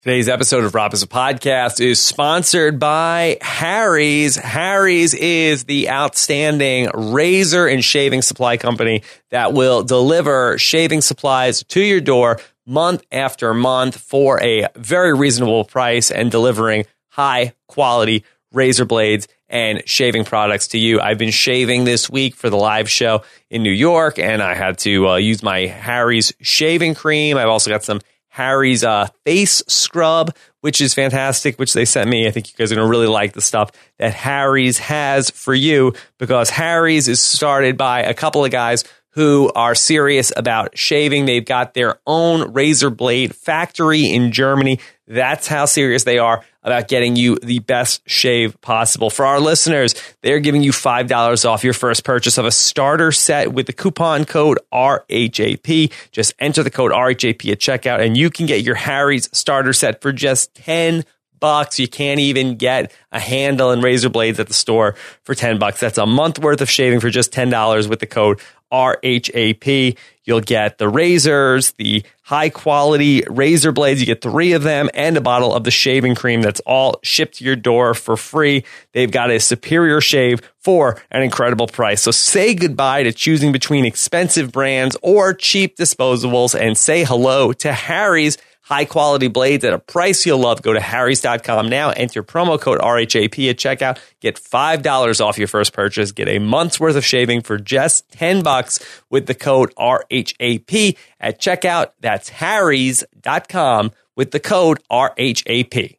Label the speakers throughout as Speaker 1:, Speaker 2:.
Speaker 1: Today's episode of Rob is a Podcast is sponsored by Harry's. Harry's is the outstanding razor and shaving supply company that will deliver shaving supplies to your door month after month for a very reasonable price and delivering high quality razor blades and shaving products to you. I've been shaving this week for the live show in New York, and I had to use my Harry's shaving cream. I've also got some Harry's face scrub, which is fantastic, which they sent me. I think you guys are going to really like the stuff that Harry's has for you, because Harry's is started by a couple of guys who are serious about shaving. They've got their own razor blade factory in Germany. That's how serious they are about getting you the best shave possible. For our listeners, they're giving you $5 off your first purchase of a starter set with the coupon code RHAP. Just enter the code RHAP at checkout and you can get your Harry's starter set for just $10. You can't even get a handle and razor blades at the store for $10. That's a month worth of shaving for just $10 with the code RHAP. You'll get the razors, the high quality razor blades. You get 3 of them and a bottle of the shaving cream. That's all shipped to your door for free. They've got a superior shave for an incredible price. So say goodbye to choosing between expensive brands or cheap disposables and say hello to Harry's high quality blades at a price you'll love. Go to harrys.com now. Enter promo code RHAP at checkout. Get $5 off your first purchase. Get a month's worth of shaving for just $10 with the code RHAP at checkout. That's harrys.com with the code RHAP.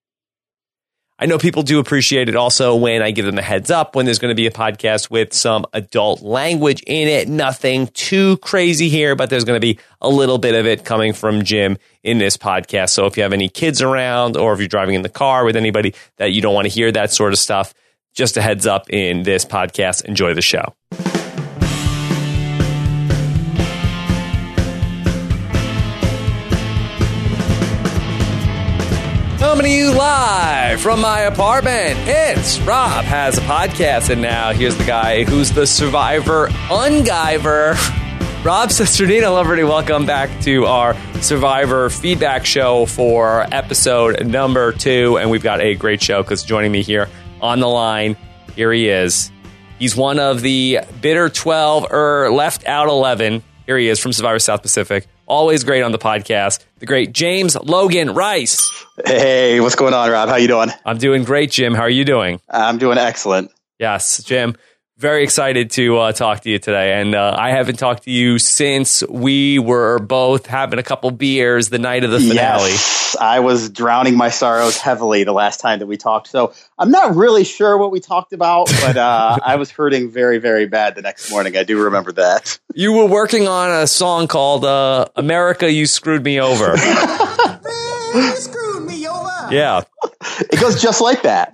Speaker 1: I know people do appreciate it also when I give them a heads up when there's going to be a podcast with some adult language in it. Nothing too crazy here, but there's going to be a little bit of it coming from Jim in this podcast. So if you have any kids around or if you're driving in the car with anybody that you don't want to hear that sort of stuff, just a heads up in this podcast. Enjoy the show. Coming to you live from my apartment, it's Rob Has a Podcast, and now here's the guy who's the Survivor Ungiver, Rob Cesternino. Everybody, welcome back to our Survivor feedback show for episode number 2, and we've got a great show because joining me here on the line, here he is. He's one of the bitter 12 or left out 11. Here he is from Survivor South Pacific. Always great on the podcast, the great James Logan Rice.
Speaker 2: Hey, what's going on, Rob? How you doing?
Speaker 1: I'm doing great, Jim. How are you doing?
Speaker 2: I'm doing excellent.
Speaker 1: Yes, Jim. Very excited to talk to you today. And I haven't talked to you since we were both having a couple beers the night of the finale.
Speaker 2: Yes, I was drowning my sorrows heavily the last time that we talked. So I'm not really sure what we talked about, but I was hurting very, very bad the next morning. I do remember that.
Speaker 1: You were working on a song called America, You Screwed Me Over.
Speaker 3: You screwed me over.
Speaker 1: Yeah.
Speaker 2: It goes just like that.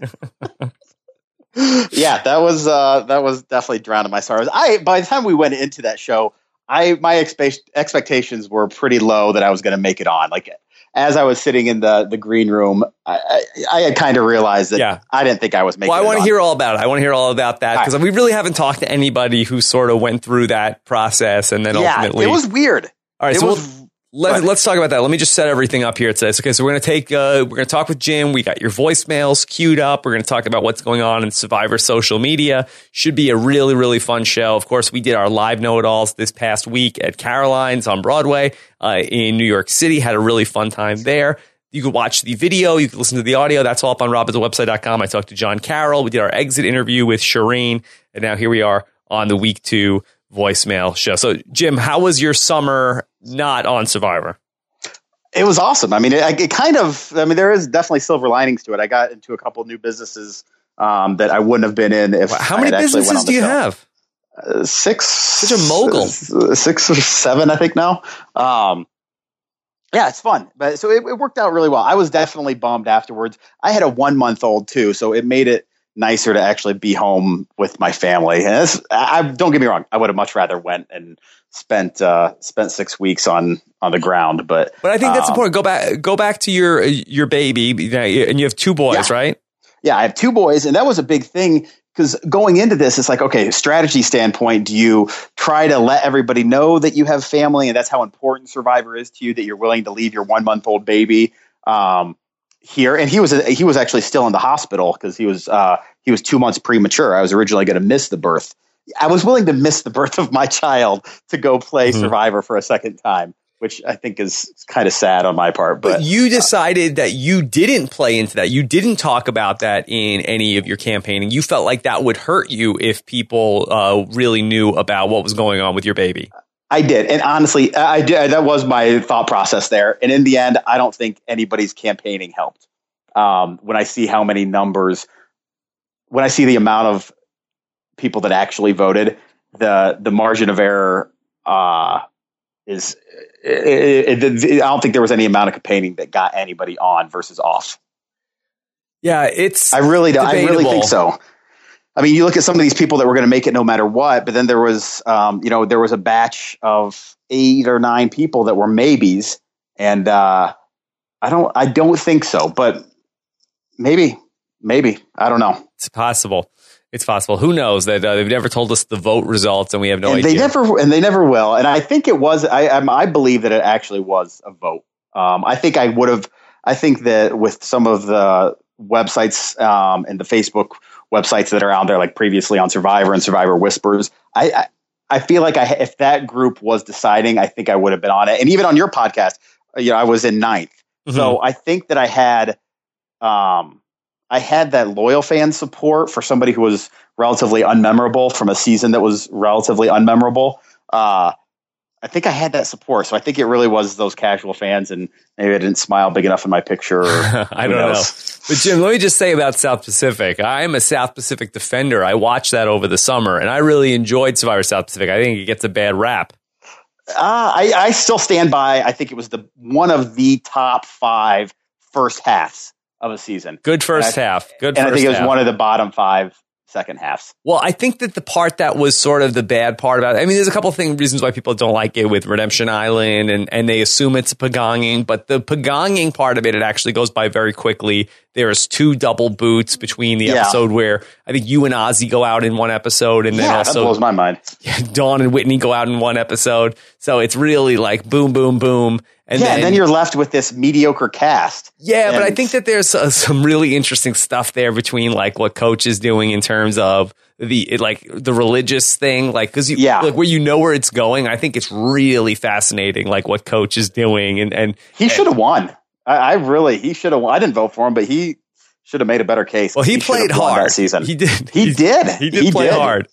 Speaker 2: Yeah, that was definitely drowning my sorrows. By the time we went into that show, my expectations were pretty low that I was going to make it on. Like as I was sitting in the green room, I had kind of realized that I didn't think I was making it on.
Speaker 1: Well, I want to hear all about it. I want to hear all about that because we really haven't talked to anybody who sort of went through that process and then ultimately.
Speaker 2: It was weird.
Speaker 1: All right, let's talk about that. Let me just set everything up here today. Okay, so we're going to talk with Jim. We got your voicemails queued up. We're going to talk about what's going on in Survivor social media. Should be a really, really fun show. Of course, we did our live know-it-alls this past week at Caroline's on Broadway in New York City. Had a really fun time there. You could watch the video. You could listen to the audio. That's all up on robhasawebsite.com. I talked to John Carroll. We did our exit interview with Shireen. And now here we are on the week 2 voicemail show. So, Jim, how was your summer not on Survivor?
Speaker 2: It was awesome. I mean, there is definitely silver linings to it. I got into a couple new businesses that I wouldn't have been in if.
Speaker 1: How many businesses do you have?
Speaker 2: 6.
Speaker 1: Such a mogul.
Speaker 2: 6 or 7, I think now. Yeah, it's fun. But so it worked out really well. I was definitely bummed afterwards. I had a 1-month-old too, so it made it nicer to actually be home with my family. And don't get me wrong, I would have much rather went and spent 6 weeks on the ground. But
Speaker 1: I think that's important. Go back to your baby, and you have 2 boys, right?
Speaker 2: Yeah, I have 2 boys, and that was a big thing. Because going into this, it's like, okay, strategy standpoint, do you try to let everybody know that you have family and that's how important Survivor is to you, that you're willing to leave your 1-month-old baby here, and he was actually still in the hospital because he was 2 months premature. I was originally going to miss the birth. I was willing to miss the birth of my child to go play Survivor for a second time, which I think is kind of sad on my part. But
Speaker 1: you decided that you didn't play into that. You didn't talk about that in any of your campaigning. You felt like that would hurt you if people really knew about what was going on with your baby.
Speaker 2: I did. And honestly, I did. That was my thought process there. And in the end, I don't think anybody's campaigning helped. When I see how many numbers, when I see the amount of people that actually voted, the margin of error is I don't think there was any amount of campaigning that got anybody on versus off.
Speaker 1: Yeah, it's
Speaker 2: I really think so. I mean, you look at some of these people that were going to make it no matter what, but then there was there was a batch of 8 or 9 people that were maybes, and I don't think so, but maybe I don't know.
Speaker 1: It's possible. Who knows? That they've never told us the vote results, and we have no idea.
Speaker 2: They never will. And I think it was. I believe that it actually was a vote. I think that with some of the websites and the Facebook websites that are out there, like previously on Survivor and Survivor Whispers, I feel like if that group was deciding, I think I would have been on it. And even on your podcast, I was in 9th. Mm-hmm. So I think that I had that loyal fan support for somebody who was relatively unmemorable from a season that was relatively unmemorable. I think I had that support. So I think it really was those casual fans, and maybe I didn't smile big enough in my picture.
Speaker 1: I don't know. But Jim, let me just say about South Pacific. I'm a South Pacific defender. I watched that over the summer, and I really enjoyed Survivor South Pacific. I think it gets a bad rap.
Speaker 2: I still stand by. I think it was one of the top 5 first halves of a season.
Speaker 1: Good first half.
Speaker 2: And I think it was one of the bottom 5 second halves.
Speaker 1: Well, I think that the part that was sort of the bad part about it, I mean, there's a couple of reasons why people don't like it with Redemption Island, and they assume it's pagonging, but the pagonging part of it actually goes by very quickly. There's 2 double boots between the episode where I think you and Ozzy go out in one episode, and then also
Speaker 2: that blows my mind.
Speaker 1: Dawn and Whitney go out in one episode. So it's really like boom, boom, boom. And
Speaker 2: then you're left with this mediocre cast.
Speaker 1: Yeah, but I think that there's some really interesting stuff there between like what Coach is doing in terms of the religious thing, like because like where it's going. I think it's really fascinating, like what Coach is doing, and
Speaker 2: he should have won. He should have won. I didn't vote for him, but he should have made a better case.
Speaker 1: Well, he played hard
Speaker 2: that season.
Speaker 1: He did.
Speaker 2: He did
Speaker 1: play hard.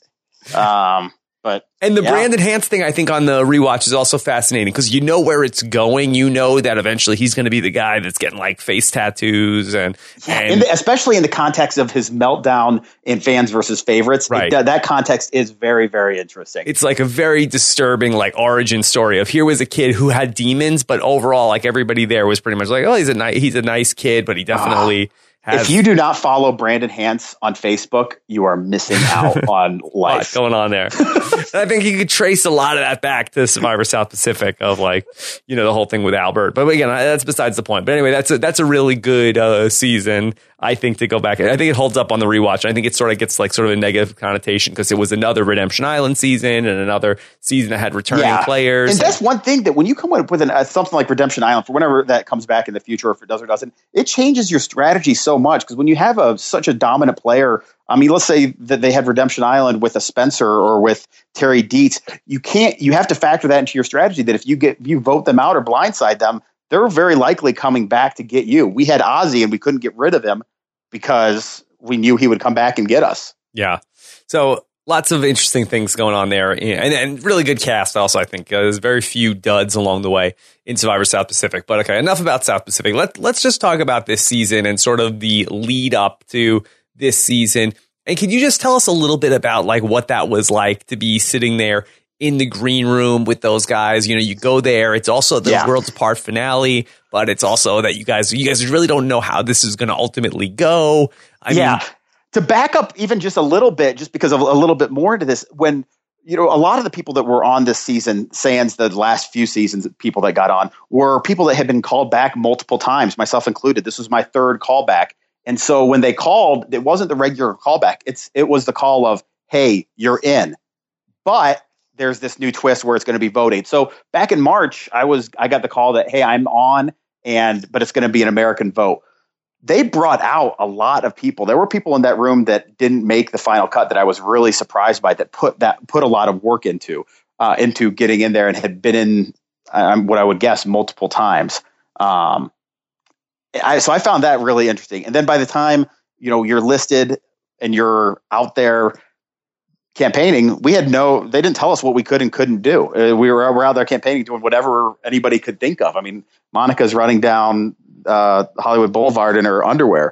Speaker 2: And
Speaker 1: the Brandon Hance thing, I think, on the rewatch is also fascinating because you know where it's going. You know that eventually he's going to be the guy that's getting like face tattoos and
Speaker 2: especially in the context of his meltdown in Fans versus Favorites.
Speaker 1: Right.
Speaker 2: That context is very, very interesting.
Speaker 1: It's like a very disturbing like origin story of here was a kid who had demons, but overall, like everybody there was pretty much like, oh, he's a nice kid, but he definitely.
Speaker 2: If you do not follow Brandon Hance on Facebook, you are missing out on life.
Speaker 1: What's going on there? I think you could trace a lot of that back to Survivor South Pacific of like, the whole thing with Albert. But again, that's besides the point. But anyway, that's a really good season, I think, to go back. I think it holds up on the rewatch. I think it sort of gets like sort of a negative connotation because it was another Redemption Island season and another season that had returning players.
Speaker 2: And that's one thing that when you come up with something like Redemption Island, for whenever that comes back in the future, if it does or doesn't, it changes your strategy so much because when you have such a dominant player, I mean, let's say that they had Redemption Island with a Spencer or with Terry Dietz, you have to factor that into your strategy that if you vote them out or blindside them, they're very likely coming back to get you. We had Ozzy and we couldn't get rid of him because we knew he would come back and get us.
Speaker 1: Yeah. So lots of interesting things going on there, and really good cast also, I think. There's very few duds along the way in Survivor South Pacific. But okay, enough about South Pacific. Let's just talk about this season and sort of the lead up to this season. And can you just tell us a little bit about like what that was like to be sitting there in the green room with those guys? You go there. It's also the Worlds Apart finale, but it's also that you guys really don't know how this is going to ultimately go. I mean,
Speaker 2: to back up even just a little bit, just because of a little bit more into this, when a lot of the people that were on this season, sans the last few seasons, people that got on were people that had been called back multiple times, myself included. This was my 3rd callback. And so when they called, it wasn't the regular callback. It was the call of, hey, you're in. But there's this new twist where it's going to be voting. So back in March, I got the call that, hey, I'm on but it's going to be an American vote. They brought out a lot of people. There were people in that room that didn't make the final cut that I was really surprised by, that put a lot of work into getting in there and had been in what I would guess multiple times. So I found that really interesting. And then by the time, you're listed and you're out there campaigning, they didn't tell us what we could and couldn't do. We were out there campaigning, doing whatever anybody could think of. I mean, Monica's running down Hollywood Boulevard in her underwear.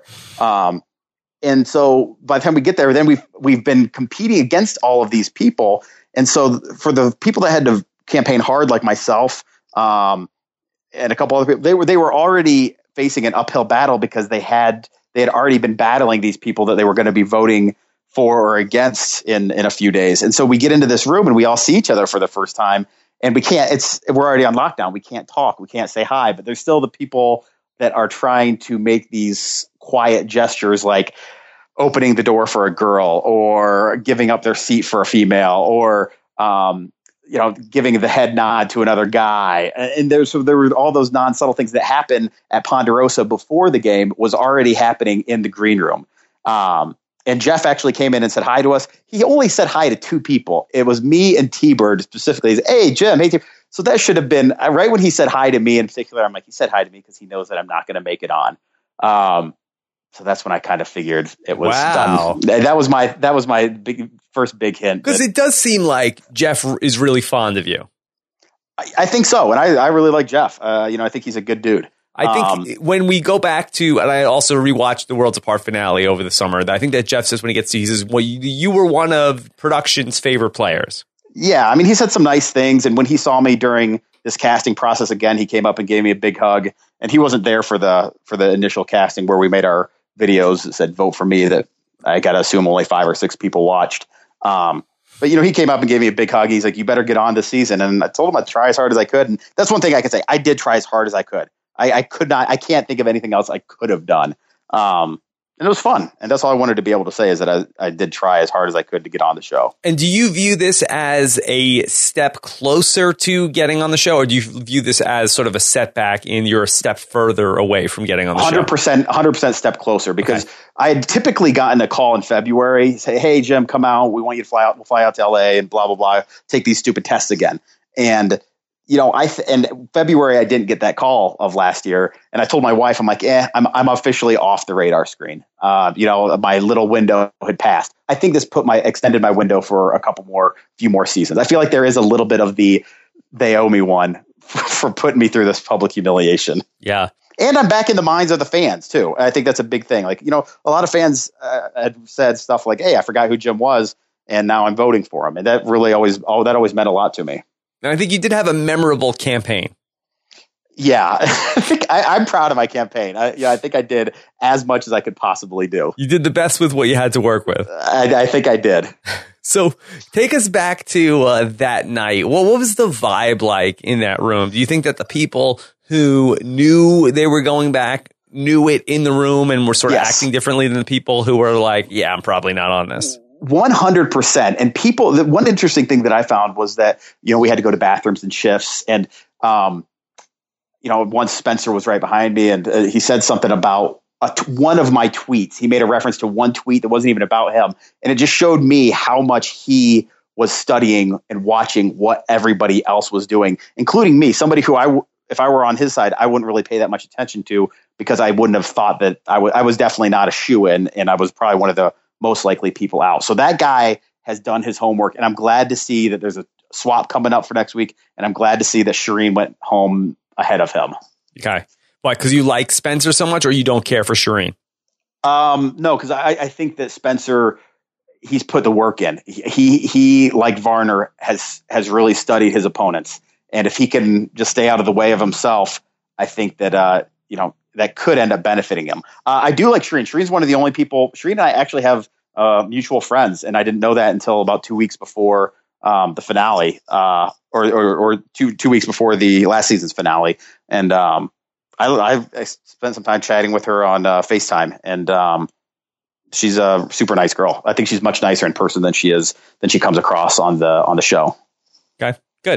Speaker 2: And so by the time we get there, then we've been competing against all of these people. And so for the people that had to campaign hard, like myself, and a couple other people, they were already facing an uphill battle because they had already been battling these people that they were going to be voting for or against in a few days. And so we get into this room and we all see each other for the first time, and we're already on lockdown. We can't talk. We can't say hi, but there's still the people that are trying to make these quiet gestures, like opening the door for a girl or giving up their seat for a female, or, giving the head nod to another guy. And there were all those non-subtle things that happen at Ponderosa before the game was already happening in the green room. And Jeff actually came in and said hi to us. He only said hi to two people. It was me and T-Bird specifically. He said, "Hey, Jim. Hey, Tim." So that should have been right when he said hi to me in particular. I'm like, he said hi to me because he knows that I'm not going to make it on. So that's when I kind of figured it was done. That was my first big hint.
Speaker 1: Because it does seem like Jeff is really fond of you.
Speaker 2: I think so. And I really like Jeff. I think he's a good dude.
Speaker 1: I think when we go back to, and I also rewatched the Worlds Apart finale over the summer, I think that Jeff says when he gets to, he says, well, you were one of production's favorite players. Yeah.
Speaker 2: I mean, he said some nice things. And when he saw me during this casting process again, he came up and gave me a big hug. And he wasn't there for the initial casting where we made our videos that said vote for me, that I got to assume only 5 or 6 people watched. But he came up and gave me a big hug. He's like, you better get on this season. And I told him I'd try as hard as I could. And that's one thing I can say. I did try as hard as I could. I can't think of anything else I could have done. And it was fun. And that's all I wanted to be able to say, is that I did try as hard as I could to get on the show.
Speaker 1: And do you view this as a step closer to getting on the show, or do you view this as sort of a setback in you're a step further away from getting on the show?
Speaker 2: 100% step closer, because I had typically gotten a call in February, say, "Hey, Jim, come out. We want you to fly out. We'll fly out to LA and blah, blah, blah. Take these stupid tests again." And in February, I didn't get that call of last year. And I told my wife, I'm like, I'm officially off the radar screen. My little window had passed. I think this extended my window for a few more seasons. I feel like there is a little bit of they owe me one for putting me through this public humiliation.
Speaker 1: Yeah.
Speaker 2: And I'm back in the minds of the fans too. And I think that's a big thing. Like, a lot of fans had said stuff like, "Hey, I forgot who Jim was, and now I'm voting for him." And that really always meant a lot to me.
Speaker 1: And I think you did have a memorable campaign.
Speaker 2: Yeah, I'm proud of my campaign. I think I did as much as I could possibly do.
Speaker 1: You did the best with what you had to work with.
Speaker 2: I think I did.
Speaker 1: So take us back to that night. What was the vibe like in that room? Do you think that the people who knew they were going back knew it in the room and were sort of acting differently than the people who were like, "Yeah, I'm probably not on this"?
Speaker 2: 100%. And people, one interesting thing that I found was that, we had to go to bathrooms and shifts. And, once Spencer was right behind me, and he said something about one of my tweets. He made a reference to one tweet that wasn't even about him. And it just showed me how much he was studying and watching what everybody else was doing, including me, somebody who if I were on his side, I wouldn't really pay that much attention to, because I wouldn't have thought that I was definitely not a shoo-in, and I was probably one of the most likely people out. So that guy has done his homework, and I'm glad to see that there's a swap coming up for next week, and I'm glad to see that Shireen went home ahead of him.
Speaker 1: Okay. Why? Because you like Spencer so much, or you don't care for Shireen?
Speaker 2: No, because I think that Spencer, he's put the work in. He like Varner has really studied his opponents, and if he can just stay out of the way of himself, I think that that could end up benefiting him. I do like Shireen. Shireen's one of the only people. Shireen and I actually have mutual friends, and I didn't know that until about 2 weeks before the finale, or 2 weeks before the last season's finale. And I spent some time chatting with her on FaceTime, and she's a super nice girl. I think she's much nicer in person than she comes across on the show.
Speaker 1: Okay, good.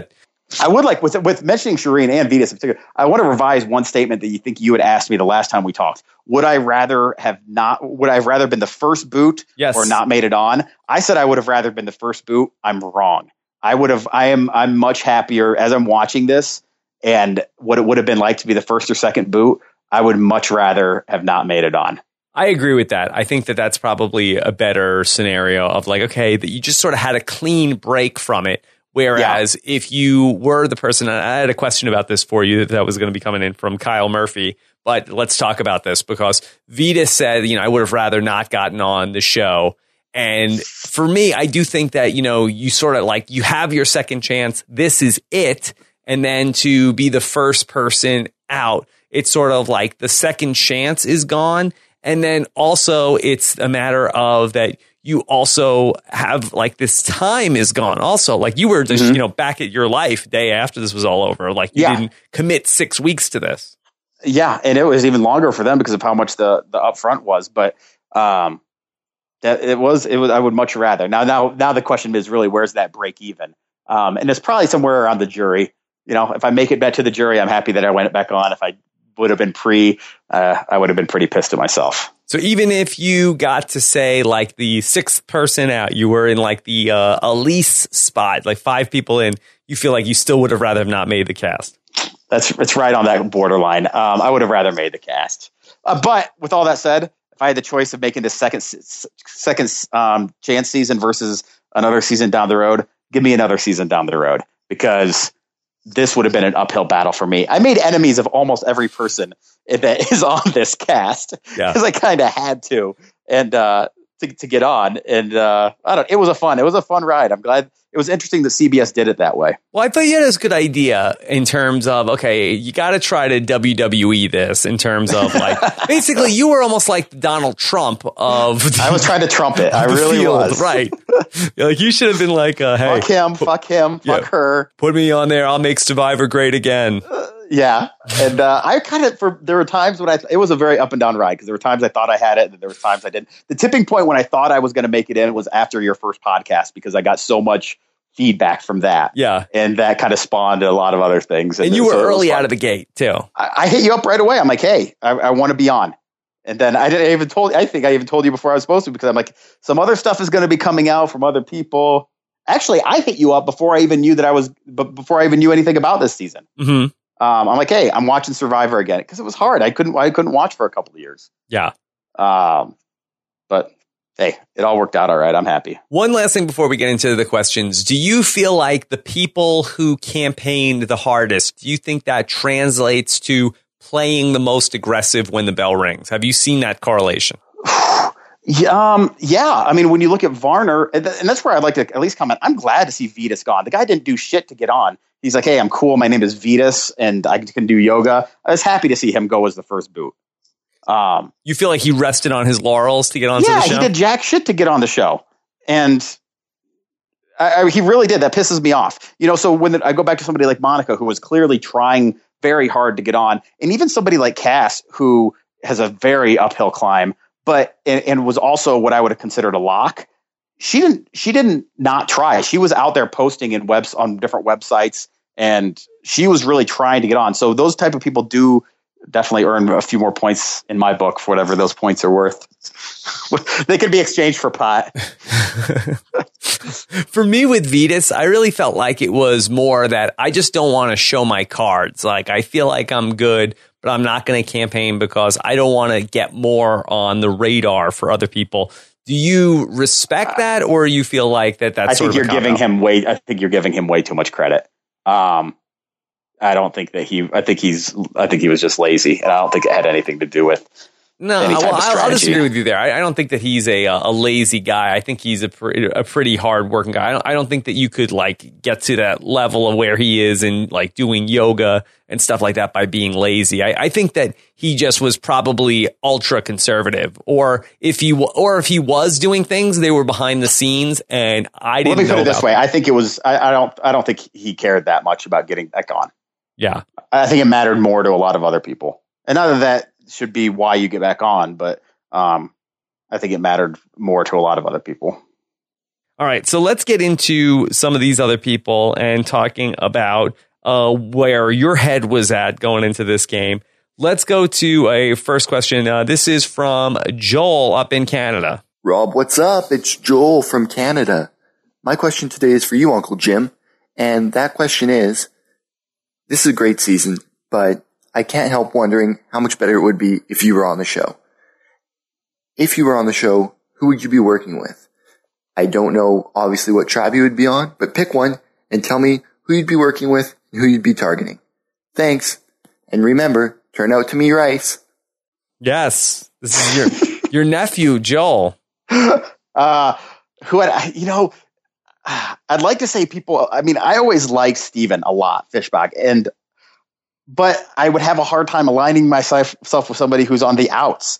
Speaker 2: I would like with mentioning Shireen and Vitas in particular. I want to revise one statement that you think you had asked me the last time we talked. Would I rather been the first boot or not made it on? I said I would have rather been the first boot. I'm wrong. I'm much happier as I'm watching this and what it would have been like to be the first or second boot. I would much rather have not made it on.
Speaker 1: I agree with that. I think that that's probably a better scenario of like, okay, that you just sort of had a clean break from it. Whereas if you were the person, and I had a question about this for you that was going to be coming in from Kyle Murphy, but let's talk about this because Vitas said, I would have rather not gotten on the show. And for me, I do think that, you sort of like you have your second chance. This is it. And then to be the first person out, it's sort of like the second chance is gone. And then also it's a matter of that you also have like this time is gone. Also, like you were just, back at your life day after this was all over. Like you didn't commit 6 weeks to this.
Speaker 2: Yeah. And it was even longer for them because of how much the upfront was. But that it was, I would much rather. Now the question is really, where's that break even? And it's probably somewhere around the jury. If I make it back to the jury, I'm happy that I went back on. If I would have been I would have been pretty pissed at myself.
Speaker 1: So even if you got to say like the sixth person out, you were in like the Elise spot, like 5 people in, you feel like you still would have rather have not made the cast.
Speaker 2: It's right on that borderline. I would have rather made the cast. But with all that said, if I had the choice of making the second chance season versus another season down the road, give me another season down the road because this would have been an uphill battle for me. I made enemies of almost every person that is on this cast because I kind of had to, and to get on. And it was a fun ride. I'm glad. It was interesting that CBS did it that way.
Speaker 1: Well, I thought you had a good idea in terms of, okay, you got to try to WWE this in terms of like, basically you were almost like Donald Trump of.
Speaker 2: I was trying to trump it. I really was.
Speaker 1: Right. Like you should have been like, hey.
Speaker 2: Fuck him, fuck her.
Speaker 1: Put me on there. I'll make Survivor great again.
Speaker 2: Yeah. And there were times when it was a very up and down ride because there were times I thought I had it and there were times I didn't. The tipping point when I thought I was going to make it in was after your first podcast because I got so much feedback from that. Yeah. And that kind of spawned a lot of other things.
Speaker 1: And you were early out of the gate too.
Speaker 2: I hit you up right away. I'm like, hey, I want to be on. And then I think I even told you before I was supposed to because I'm like, some other stuff is going to be coming out from other people. Actually, I hit you up before I even knew before I even knew anything about this season. Mm-hmm. I'm like, hey, I'm watching Survivor again because it was hard. I couldn't watch for a couple of years.
Speaker 1: Yeah.
Speaker 2: But hey, it all worked out all right. I'm happy.
Speaker 1: One last thing before we get into the questions. Do you feel like the people who campaigned the hardest, do you think that translates to playing the most aggressive when the bell rings? Have you seen that correlation?
Speaker 2: Yeah. I mean, when you look at Varner, and that's where I'd like to at least comment. I'm glad to see Vitas gone. The guy didn't do shit to get on. He's like, hey, I'm cool. My name is Vitas and I can do yoga. I was happy to see him go as the first boot.
Speaker 1: You feel like he rested on his laurels to get onto the show?
Speaker 2: Yeah, he did jack shit to get on the show. And he really did. That pisses me off. So when I go back to somebody like Monica, who was clearly trying very hard to get on, and even somebody like Cass, who has a very uphill climb, but and was also what I would have considered a lock. She didn't not try. She was out there posting on different websites, and she was really trying to get on. So those type of people do definitely earn a few more points in my book for whatever those points are worth. They could be exchanged for pot.
Speaker 1: For me with Vitas, I really felt like it was more that I just don't want to show my cards. Like I feel like I'm good, but I'm not going to campaign because I don't want to get more on the radar for other people. Do you respect that, or you feel like that's
Speaker 2: I think you're giving him way too much credit. I don't think that I think he was just lazy, and I don't think it had anything to do with.
Speaker 1: No, well, I'll disagree with you there. I don't think that he's a lazy guy. I think he's a pretty hard working guy. I don't think that you could like get to that level of where he is in like doing yoga and stuff like that by being lazy. I think that he just was probably ultra conservative, or if he was doing things, they were behind the scenes, and I didn't.
Speaker 2: Let me put
Speaker 1: know
Speaker 2: it this way: I think it was. I don't think he cared that much about getting back on.
Speaker 1: Yeah,
Speaker 2: I think it mattered more to a lot of other people, and none of that should be why you get back on, but I think it mattered more to a lot of other people.
Speaker 1: All right, so let's get into some of these other people and talking about where your head was at going into this game. Let's go to a first question. This is from Joel up in Canada.
Speaker 4: Rob, what's up? It's Joel from Canada. My question today is for you, Uncle Jim. And that question is, this is a great season, but I can't help wondering how much better it would be if you were on the show. If you were on the show, who would you be working with? I don't know, obviously, what tribe you would be on, but pick one and tell me who you'd be working with and who you'd be targeting. Thanks. And remember, turn out to me rice.
Speaker 1: Yes. This is your nephew, Joel.
Speaker 2: I'd like to say people, I mean, I always liked Steven a lot, Fishbach, but I would have a hard time aligning myself with somebody who's on the outs.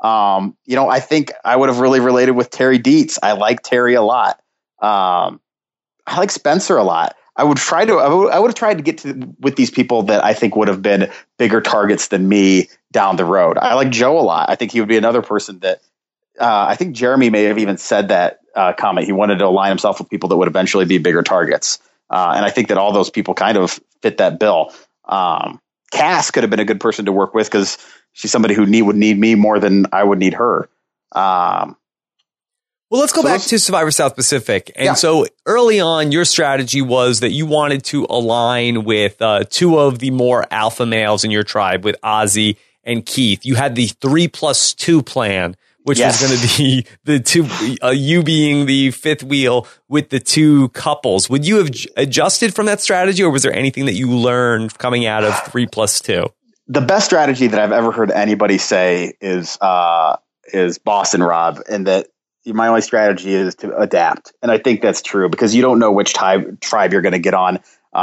Speaker 2: I think I would have really related with Terry Dietz. I like Terry a lot. I like Spencer a lot. I would have tried to get with these people that I think would have been bigger targets than me down the road. I like Joe a lot. I think he would be another person that, I think Jeremy may have even said that comment. He wanted to align himself with people that would eventually be bigger targets. And I think that all those people kind of fit that bill. Cass could have been a good person to work with because she's somebody who would need me more than I would need her.
Speaker 1: Well, let's go back to Survivor South Pacific. And so early on, your strategy was that you wanted to align with two of the more alpha males in your tribe, with Ozzy and Keith. You had the 3+2 plan, which was going to be the two, you being the fifth wheel with the two couples. Would you have adjusted from that strategy, or was there anything that you learned coming out of 3+2?
Speaker 2: The best strategy that I've ever heard anybody say is Boston Rob, and that my only strategy is to adapt. And I think that's true because you don't know which tribe you're going to get on.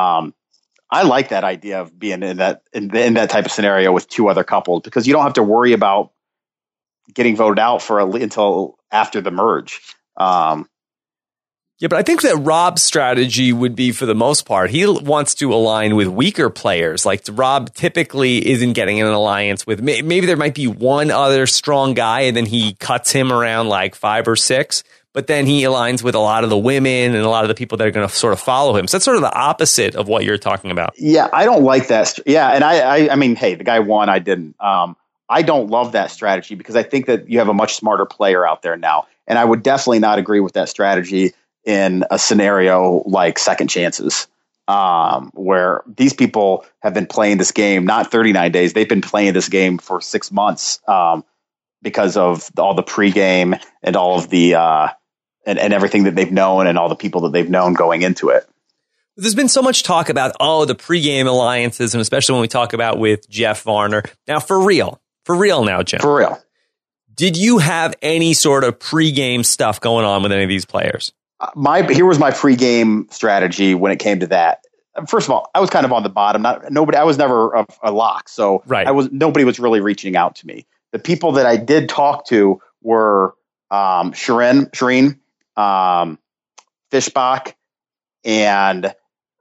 Speaker 2: I like that idea of being in that type of scenario with two other couples, because you don't have to worry about getting voted out until after the merge.
Speaker 1: Yeah, but I think that Rob's strategy would be, for the most part, he wants to align with weaker players. Like, Rob typically isn't getting in an alliance with, maybe there might be one other strong guy and then he cuts him around like 5 or 6, but then he aligns with a lot of the women and a lot of the people that are going to sort of follow him. So that's sort of the opposite of what you're talking about.
Speaker 2: Yeah, I don't like that. Yeah, and I mean, hey, the guy won, I didn't. I don't love that strategy because I think that you have a much smarter player out there now. And I would definitely not agree with that strategy in a scenario like Second Chances, where these people have been playing this game, not 39 days. They've been playing this game for 6 months because of all the pregame and all of the and everything that they've known and all the people that they've known going into it.
Speaker 1: There's been so much talk about, the pregame alliances, and especially when we talk about with Jeff Varner. Now, for real now, Jim.
Speaker 2: For real.
Speaker 1: Did you have any sort of pregame stuff going on with any of these players?
Speaker 2: Here was my pregame strategy when it came to that. First of all, I was kind of on the bottom. I was never a lock, so nobody was really reaching out to me. The people that I did talk to were Shireen, Fishbach, and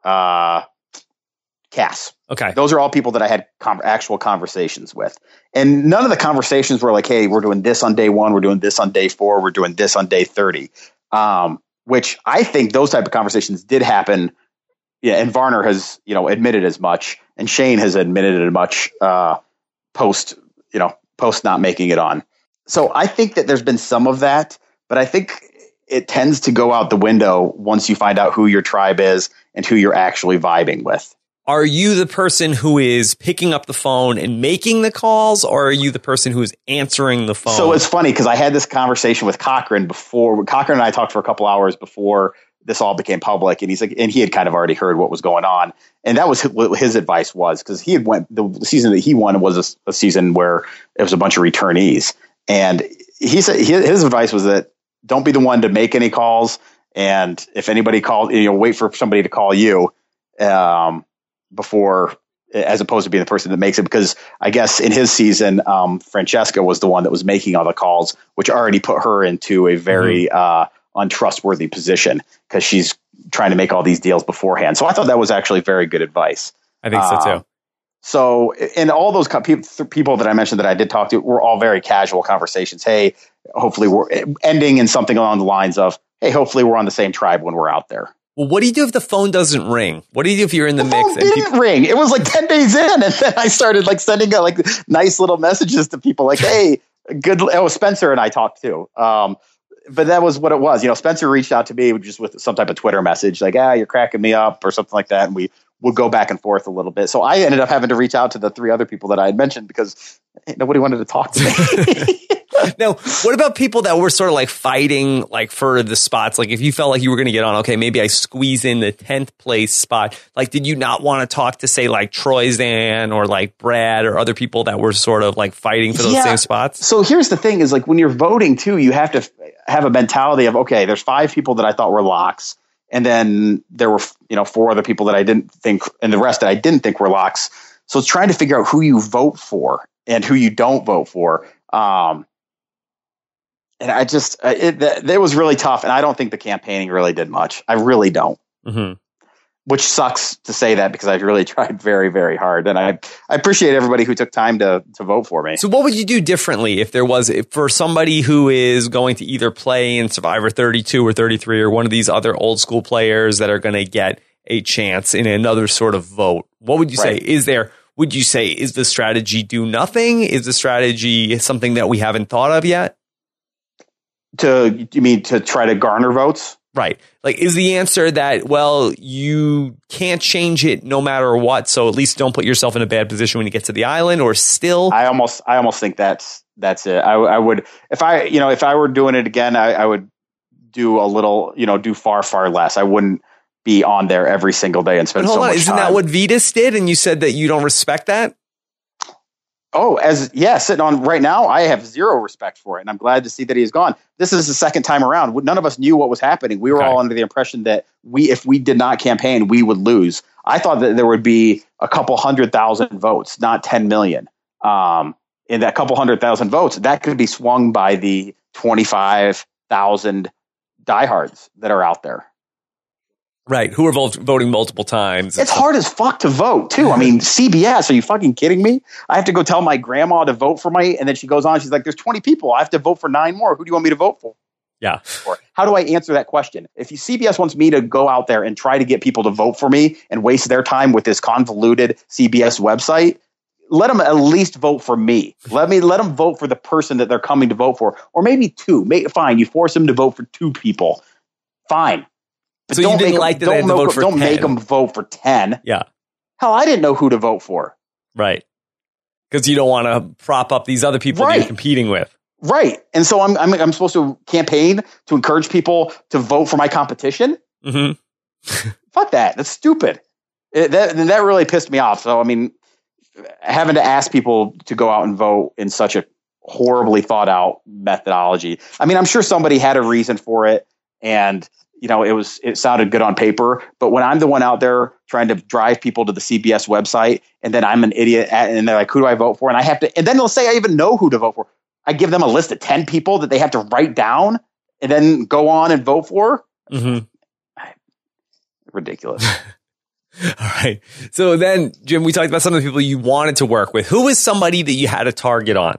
Speaker 2: Cass.
Speaker 1: Okay.
Speaker 2: Those are all people that I had actual conversations with. And none of the conversations were like, hey, we're doing this on day 1. We're doing this on day 4. We're doing this on day 30. Which I think those type of conversations did happen. Yeah. And Varner has, admitted as much, and Shane has admitted as much, post not making it on. So I think that there's been some of that, but I think it tends to go out the window once you find out who your tribe is and who you're actually vibing with.
Speaker 1: Are you the person who is picking up the phone and making the calls, or are you the person who is answering the phone?
Speaker 2: So it's funny because I had this conversation with Cochran before. Cochran and I talked for a couple hours before this all became public, and he had kind of already heard what was going on, and that was what his advice was, because the season that he won was a season where it was a bunch of returnees, and he said his advice was that don't be the one to make any calls, and if anybody calls, wait for somebody to call you. Before, as opposed to being the person that makes it, because I guess in his season, Francesca was the one that was making all the calls, which already put her into a very untrustworthy position because she's trying to make all these deals beforehand. So I thought that was actually very good advice.
Speaker 1: I think so too.
Speaker 2: So, and all those people that I mentioned that I did talk to were all very casual conversations. Hey, hopefully we're ending in something along the lines of, hey, hopefully we're on the same tribe when we're out there.
Speaker 1: Well, what do you do if the phone doesn't ring? What do you do if you're in the mix?
Speaker 2: Phone didn't ring. It was like 10 days in, and then I started like sending out like nice little messages to people, like, "Hey, good." Oh, Spencer and I talked too. But that was what it was. Spencer reached out to me just with some type of Twitter message, like, "You're cracking me up," or something like that, and we would go back and forth a little bit. So I ended up having to reach out to the 3 other people that I had mentioned because nobody wanted to talk to me.
Speaker 1: Now, what about people that were sort of like fighting like for the spots? Like if you felt like you were going to get on, okay, maybe I squeeze in the 10th place spot. Like, did you not want to talk to, say, like Troyzan or like Brad or other people that were sort of like fighting for those same spots?
Speaker 2: So here's the thing is, like, when you're voting too, you have to have a mentality of, okay, there's 5 people that I thought were locks. And then there were, 4 other people that I didn't think, and the rest that I didn't think were locks. So it's trying to figure out who you vote for and who you don't vote for. And I just, it was really tough. And I don't think the campaigning really did much. I really don't. Mm-hmm. Which sucks to say that because I really tried very, very hard. And I appreciate everybody who took time to vote for me.
Speaker 1: So what would you do differently if there was, for somebody who is going to either play in Survivor 32 or 33 or one of these other old school players that are going to get a chance in another sort of vote? What would you say? Would you say, is the strategy do nothing? Is the strategy something that we haven't thought of yet?
Speaker 2: You mean to try to garner votes?
Speaker 1: Right. Like, is the answer that, well, you can't change it no matter what, so at least don't put yourself in a bad position when you get to the island, or still?
Speaker 2: I almost think that's it. I would, if I were doing it again, I would do a little, do far, far less. I wouldn't be on there every single day and spend so much time.
Speaker 1: Isn't that what Vetus did? And you said that you don't respect that?
Speaker 2: Oh, sitting on right now, I have zero respect for it, and I'm glad to see that he's gone. This is the second time around. None of us knew what was happening. We were all under the impression that if we did not campaign, we would lose. I thought that there would be a couple 100,000 votes, not 10 million. In that couple 100,000 votes, that could be swung by the 25,000 diehards that are out there.
Speaker 1: Right, who are voting multiple times.
Speaker 2: It's hard as fuck to vote, too. I mean, CBS, are you fucking kidding me? I have to go tell my grandma to vote for me, and then she goes on, she's like, there's 20 people. I have to vote for 9 more. Who do you want me to vote for?
Speaker 1: Yeah.
Speaker 2: How do I answer that question? If CBS wants me to go out there and try to get people to vote for me and waste their time with this convoluted CBS website, let them at least vote for me. Let them vote for the person that they're coming to vote for. Or maybe 2. Fine, you force them to vote for 2 people. Fine.
Speaker 1: So you didn't like that they had to vote for 10.
Speaker 2: Don't make them vote for 10.
Speaker 1: Yeah.
Speaker 2: Hell, I didn't know who to vote for.
Speaker 1: Right. Because you don't want to prop up these other people that you're competing with.
Speaker 2: Right. And so I'm supposed to campaign to encourage people to vote for my competition? Mm-hmm. Fuck that. That's stupid. That really pissed me off. So, I mean, having to ask people to go out and vote in such a horribly thought out methodology. I mean, I'm sure somebody had a reason for it, and it sounded good on paper, but when I'm the one out there trying to drive people to the CBS website, and then I'm an idiot, and they're like, who do I vote for? And I have to, and then they'll say I even know who to vote for. I give them a list of 10 people that they have to write down and then go on and vote for. Mm-hmm. Ridiculous.
Speaker 1: All right. So then, Jim, we talked about some of the people you wanted to work with. Who was somebody that you had a target on?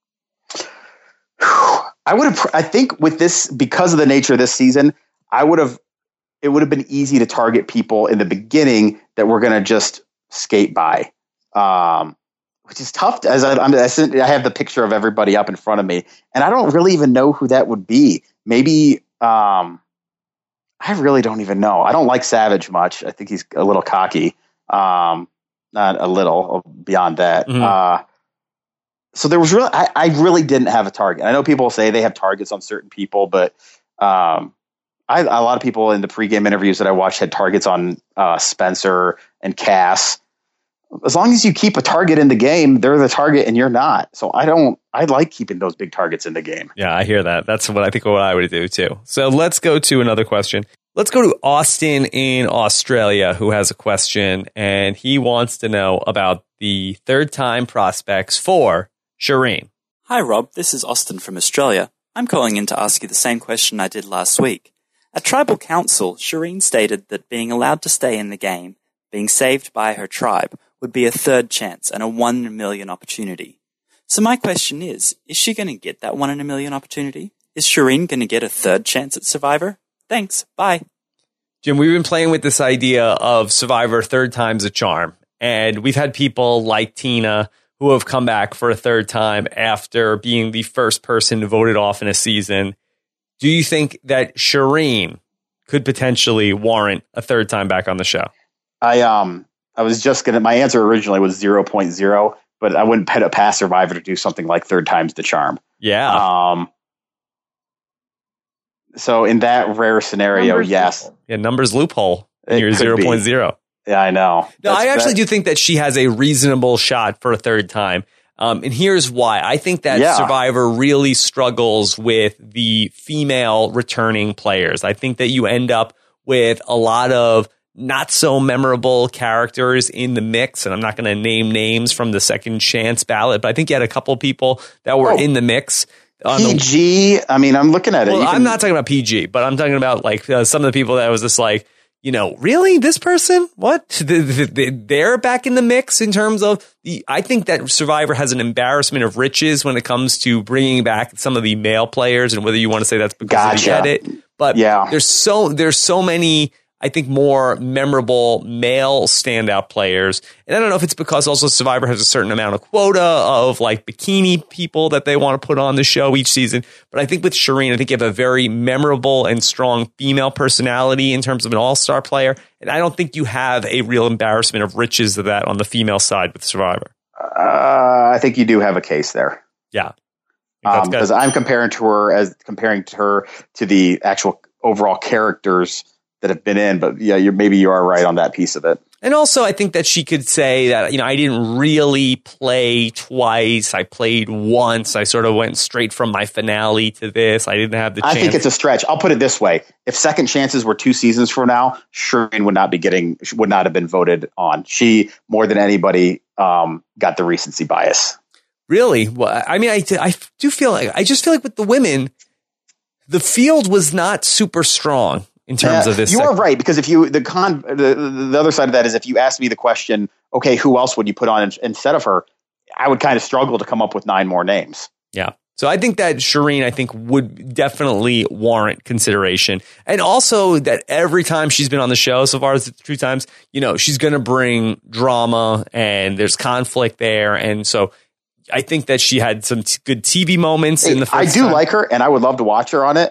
Speaker 2: I think with this, because of the nature of this season, it would have been easy to target people in the beginning that were going to just skate by, which is tough. I have the picture of everybody up in front of me, and I don't really even know who that would be. Maybe I really don't even know. I don't like Savage much. I think he's a little cocky, not a little, beyond that. Mm-hmm. So there was I really didn't have a target. I know people say they have targets on certain people, but a lot of people in the pregame interviews that I watched had targets on Spencer and Cass. As long as you keep a target in the game, they're the target and you're not. So I like keeping those big targets in the game.
Speaker 1: Yeah, I hear that. That's what I would do too. So let's go to another question. Let's go to Austin in Australia, who has a question, and he wants to know about the third-time prospects for Shireen.
Speaker 5: Hi, Rob. This is Austin from Australia. I'm calling in to ask you the same question I did last week. At Tribal Council, Shireen stated that being allowed to stay in the game, being saved by her tribe, would be a third chance and a 1 in a million opportunity. So my question is she going to get that 1 in a million opportunity? Is Shireen going to get a third chance at Survivor? Thanks. Bye.
Speaker 1: Jim, we've been playing with this idea of Survivor third time's a charm. And we've had people like Tina who have come back for a third time after being the first person voted off in a season. Do you think that Shireen could potentially warrant a third time back on the show?
Speaker 2: I was just going to, my answer originally was 0.0, but I wouldn't put it past Survivor to do something like third time's the charm.
Speaker 1: Yeah.
Speaker 2: So in that rare scenario,
Speaker 1: numbers
Speaker 2: yes.
Speaker 1: Loophole. Yeah, numbers loophole in your 0.0.
Speaker 2: Yeah, I know.
Speaker 1: No, I actually do think that she has a reasonable shot for a third time. And here's why. I think that Survivor really struggles with the female returning players. I think that you end up with a lot of not so memorable characters in the mix. And I'm not going to name names from the second chance ballot, but I think you had a couple people that were in the mix.
Speaker 2: PG, I mean, I'm looking at it.
Speaker 1: Well, I'm not talking about PG, but I'm talking about like some of the people that was just like, you know, really, this person? What? They're back in the mix in terms of I think that Survivor has an embarrassment of riches when it comes to bringing back some of the male players, and whether you want to say that's because they get it, but there's so many, I think, more memorable male standout players. And I don't know if it's because also Survivor has a certain amount of quota of like bikini people that they want to put on the show each season. But I think with Shireen, I think you have a very memorable and strong female personality in terms of an all-star player. And I don't think you have a real embarrassment of riches of that on the female side with Survivor.
Speaker 2: I think you do have a case there.
Speaker 1: Yeah.
Speaker 2: Because I'm comparing her to the actual overall characters that have been in, but yeah, maybe you are right on that piece of it.
Speaker 1: And also, I think that she could say that, you know, I didn't really play twice. I played once. I sort of went straight from my finale to this. I didn't have the chance.
Speaker 2: I think it's a stretch. I'll put it this way. If second chances were 2 seasons from now, Shireen would not have been voted on. She, more than anybody, got the recency bias.
Speaker 1: Really? Well, I mean, I just feel like with the women, the field was not super strong. In terms of this,
Speaker 2: you are right, because if you the other side of that is if you ask me the question, okay, who else would you put on instead of her? I would kind of struggle to come up with 9 more names.
Speaker 1: Yeah, so I think that Shireen, would definitely warrant consideration, and also that every time she's been on the show so far as the 2 times, you know, she's going to bring drama and there's conflict there, and so I think that she had some good TV moments in the first.
Speaker 2: I do like her, and I would love to watch her on it.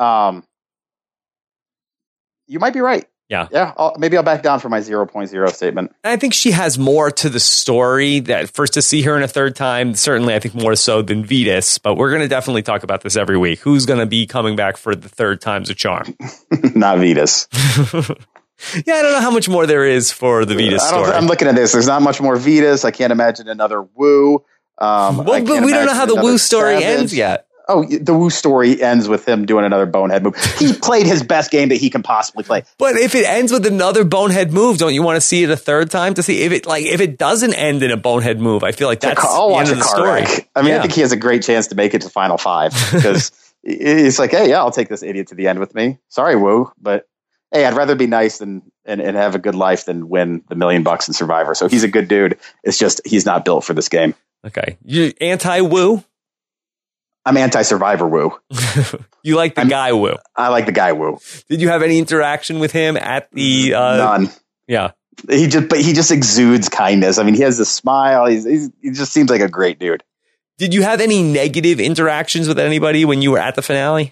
Speaker 2: You might be right. Yeah. Maybe I'll back down for my 0.0 statement.
Speaker 1: I think she has more to the story that first to see her in a third time, certainly I think more so than Vetus, but we're going to definitely talk about this every week. Who's going to be coming back for the third time's a charm?
Speaker 2: Not Vetus.
Speaker 1: Yeah, I don't know how much more there is for the Vetus story.
Speaker 2: I'm looking at this. There's not much more Vetus. I can't imagine another Woo.
Speaker 1: But we don't know how the Woo story ends yet.
Speaker 2: Oh, the Woo story ends with him doing another bonehead move. He played his best game that he can possibly play.
Speaker 1: But if it ends with another bonehead move, don't you want to see it a third time to see if it doesn't end in a bonehead move? I feel like that's the end of the story.
Speaker 2: I mean, I think he has a great chance to make it to Final 5 because it's like, hey, yeah, I'll take this idiot to the end with me. Sorry, Woo, but hey, I'd rather be nice and have a good life than win the $1 million in Survivor. So he's a good dude. It's just he's not built for this game.
Speaker 1: Okay, you anti-Woo?
Speaker 2: I'm anti-Survivor Woo.
Speaker 1: You like the guy Woo?
Speaker 2: I like the guy Woo.
Speaker 1: Did you have any interaction with him at the?
Speaker 2: None.
Speaker 1: Yeah.
Speaker 2: He just exudes kindness. I mean, he has a smile. He just seems like a great dude.
Speaker 1: Did you have any negative interactions with anybody when you were at the finale?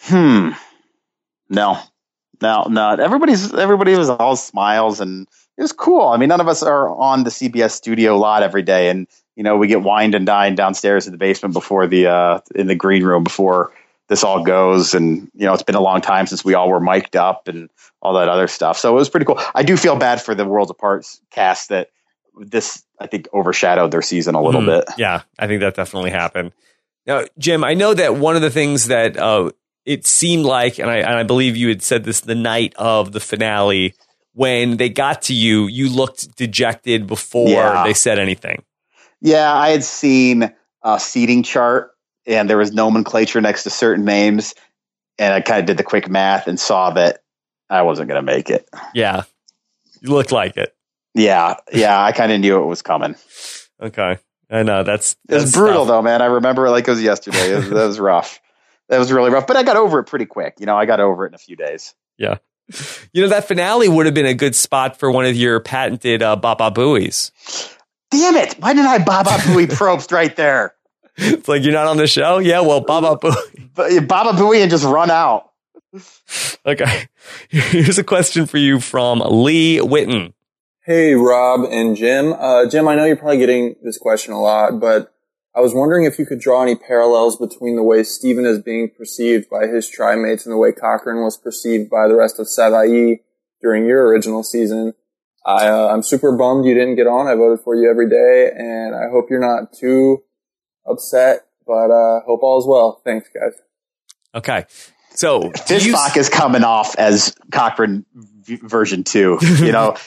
Speaker 2: No. Everybody was all smiles, and it was cool. I mean, none of us are on the CBS studio lot every day, and you know, we get wined and dined downstairs in the basement before in the green room before this all goes. And, you know, it's been a long time since we all were mic'd up and all that other stuff. So it was pretty cool. I do feel bad for the Worlds Apart cast that this, I think, overshadowed their season a little bit.
Speaker 1: Yeah, I think that definitely happened. Now, Jim, I know that one of the things that it seemed like, and I believe you had said this the night of the finale, when they got to you, you looked dejected before they said anything.
Speaker 2: Yeah, I had seen a seating chart and there was nomenclature next to certain names. And I kind of did the quick math and saw that I wasn't going to make it.
Speaker 1: Yeah. You looked like it.
Speaker 2: Yeah. I kind of knew it was coming.
Speaker 1: Okay. I know. That's
Speaker 2: brutal though, man. I remember it like it was yesterday. That was rough. That was really rough, but I got over it pretty quick. I got over it in a few days.
Speaker 1: Yeah. That finale would have been a good spot for one of your patented Baba Booies.
Speaker 2: Damn it. Why didn't I Baba Booey Probst right there?
Speaker 1: It's like, you're not on the show? Yeah, well, Baba Booey.
Speaker 2: Baba Booey and just run out.
Speaker 1: Okay. Here's a question for you from Lee Witten.
Speaker 6: Hey, Rob and Jim. Jim, I know you're probably getting this question a lot, but I was wondering if you could draw any parallels between the way Steven is being perceived by his tribe mates and the way Cochran was perceived by the rest of Savaii during your original season. I'm super bummed you didn't get on. I voted for you every day, and I hope you're not too upset, but hope all is well. Thanks, guys.
Speaker 1: Okay. So
Speaker 2: Fishbach is coming off as Cochran version 2,
Speaker 1: 2.0.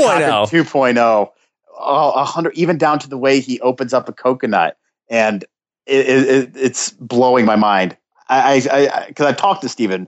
Speaker 2: 2.0. 100, even down to the way he opens up a coconut. And it's blowing my mind. Because I talked to Steven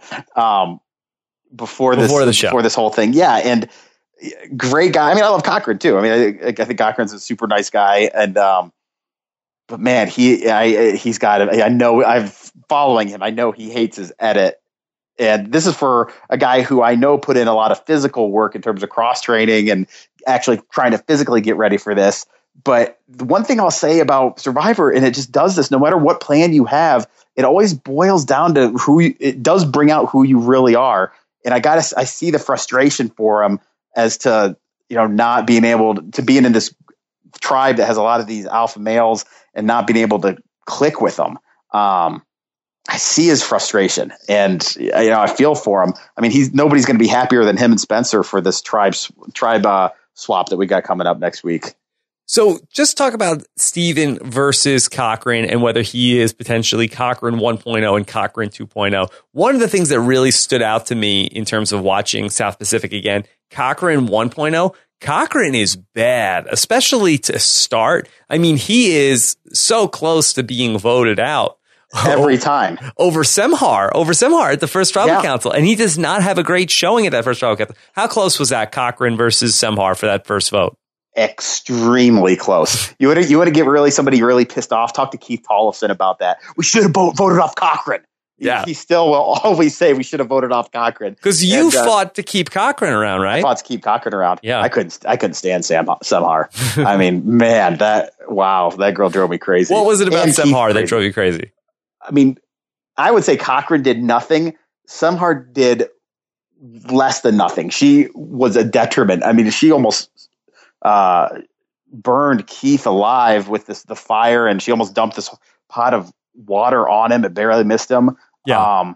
Speaker 2: before this whole thing. Yeah, and great guy. I mean, I love Cochran too. I mean, I think Cochran's a super nice guy, and but man, he's got. I know I'm following him. I know he hates his edit, and this is for a guy who I know put in a lot of physical work in terms of cross training and actually trying to physically get ready for this. But the one thing I'll say about Survivor, and it just does this, no matter what plan you have, it always boils down to it does bring out who you really are. And I see the frustration for him as to, not being able to be in this tribe that has a lot of these alpha males and not being able to click with them. I see his frustration, and I feel for him. I mean, nobody's going to be happier than him and Spencer for this tribe swap that we got coming up next week.
Speaker 1: So just talk about Steven versus Cochran and whether he is potentially Cochran 1.0 and Cochran 2.0. One of the things that really stood out to me in terms of watching South Pacific again, Cochran 1.0, Cochran is bad, especially to start. I mean, he is so close to being voted out.
Speaker 2: Every time.
Speaker 1: Over Semhar at the first tribal council. And he does not have a great showing at that first tribal council. How close was that, Cochran versus Semhar, for that first vote?
Speaker 2: Extremely close. You want to get somebody really pissed off? Talk to Keith Tollefson about that. We should have voted off Cochran.
Speaker 1: Yeah.
Speaker 2: He still will always say we should have voted off Cochran.
Speaker 1: Because you fought to keep Cochran around, right?
Speaker 2: I fought to keep Cochran around.
Speaker 1: Yeah.
Speaker 2: I couldn't stand Semhar. I mean, man, that girl drove me crazy.
Speaker 1: What was it about Semhar that drove you crazy?
Speaker 2: I mean, I would say Cochran did nothing. Semhar did less than nothing. She was a detriment. I mean, she almost burned Keith alive with the fire, and she almost dumped this pot of water on him. It barely missed him.
Speaker 1: Yeah.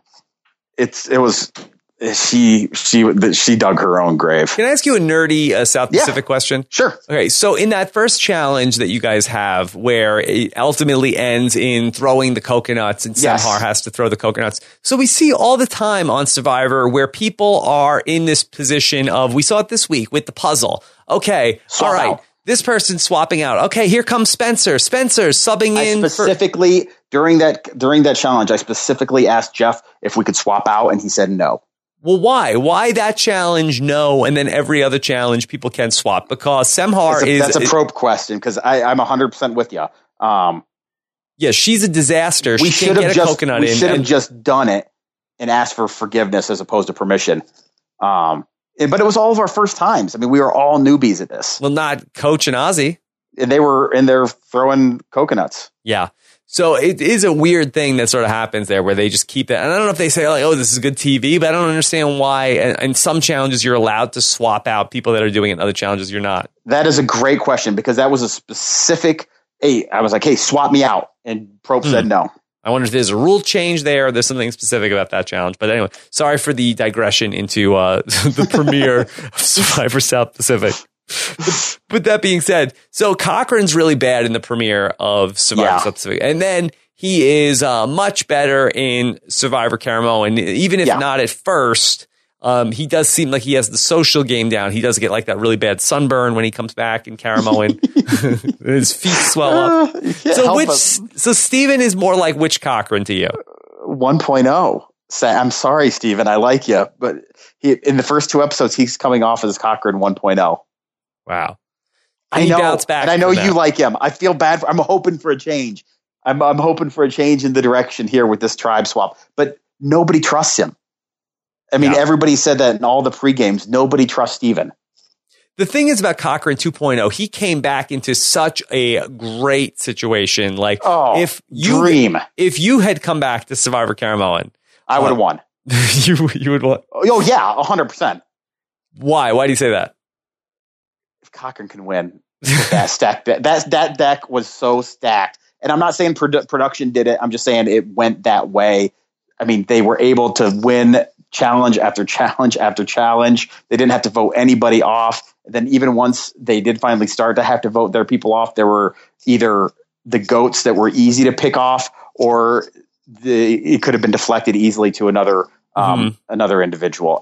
Speaker 2: She dug her own grave.
Speaker 1: Can I ask you a nerdy South Pacific question?
Speaker 2: Sure.
Speaker 1: Okay, so in that first challenge that you guys have, where it ultimately ends in throwing the coconuts, and Semhar has to throw the coconuts. So we see all the time on Survivor where people are in this position of, we saw it this week with the puzzle. Okay, all right. This person's swapping out. Okay, here comes Spencer. Spencer's subbing in.
Speaker 2: Specifically, during that challenge, I specifically asked Jeff if we could swap out, and he said no.
Speaker 1: Well, why? Why that challenge? No, and then every other challenge people can swap, because Semhar
Speaker 2: that's a probe question, because I'm 100% with you.
Speaker 1: Yeah, she's a disaster.
Speaker 2: We
Speaker 1: she can't get a coconut in.
Speaker 2: We should have just done it and asked for forgiveness as opposed to permission. But it was all of our first times. I mean, we were all newbies at this.
Speaker 1: Well, not Coach and Ozzy.
Speaker 2: And they were in there throwing coconuts.
Speaker 1: Yeah. So it is a weird thing that sort of happens there, where they just keep it. And I don't know if they say, like, oh, this is good TV, but I don't understand why. In some challenges, you're allowed to swap out people that are doing it. In other challenges, you're not.
Speaker 2: That is a great question, because that was a specific, I was like, hey, swap me out. And Probe said no.
Speaker 1: I wonder if there's a rule change there, or there's something specific about that challenge. But anyway, sorry for the digression into the premiere of Survivor South Pacific. But that being said, so Cochran's really bad in the premiere of Survivor South Pacific. And then he is much better in Survivor Caramoan. And even if not at first, he does seem like he has the social game down. He does get like that really bad sunburn when he comes back in Caramoan. His feet swell up. So Steven is more like which Cochran to you?
Speaker 2: 1.0. I'm sorry, Steven. I like you. But in the first 2 episodes, he's coming off as Cochran 1.0.
Speaker 1: Wow.
Speaker 2: I know. And I know you like him. I feel bad. I'm hoping for a change. I'm hoping for a change in the direction here with this tribe swap, but nobody trusts him. I mean, everybody said that in all the pre-games. Nobody trusts Steven.
Speaker 1: The thing is about Cochran 2.0, he came back into such a great situation. Like, if you had come back to Survivor Caramoan,
Speaker 2: I would have won.
Speaker 1: you would won.
Speaker 2: Oh yeah, 100%.
Speaker 1: Why? Why do you say that?
Speaker 2: If Cochran can win, that stack that deck was so stacked. And I'm not saying production did it. I'm just saying it went that way. I mean, they were able to win challenge after challenge after challenge. They didn't have to vote anybody off. And then even once they did finally start to have to vote their people off, there were either the goats that were easy to pick off, or it could have been deflected easily to another individual.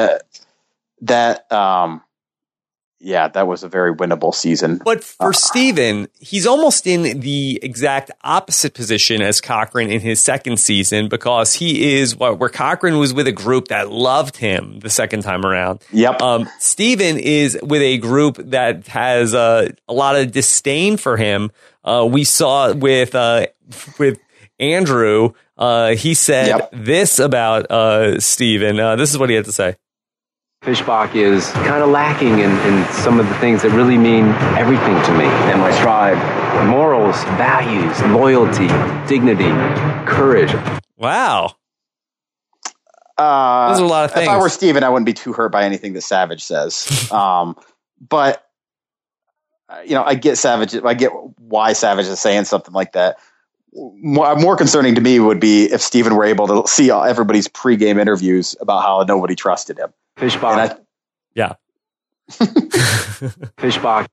Speaker 2: That was a very winnable season.
Speaker 1: But for Steven, he's almost in the exact opposite position as Cochran in his second season, because he is where Cochran was with a group that loved him the second time around.
Speaker 2: Yep.
Speaker 1: Steven is with a group that has a lot of disdain for him. We saw with Andrew. He said this about Steven. This is what he had to say.
Speaker 7: Fishbach is kind of lacking in some of the things that really mean everything to me and my tribe. Morals, values, loyalty, dignity, courage.
Speaker 1: Wow. Those are a lot of things.
Speaker 2: If I were Steven, I wouldn't be too hurt by anything that Savage says. But, I get Savage. I get why Savage is saying something like that. More concerning to me would be if Steven were able to see everybody's pregame interviews about how nobody trusted him.
Speaker 7: Fishbach. Fishbach.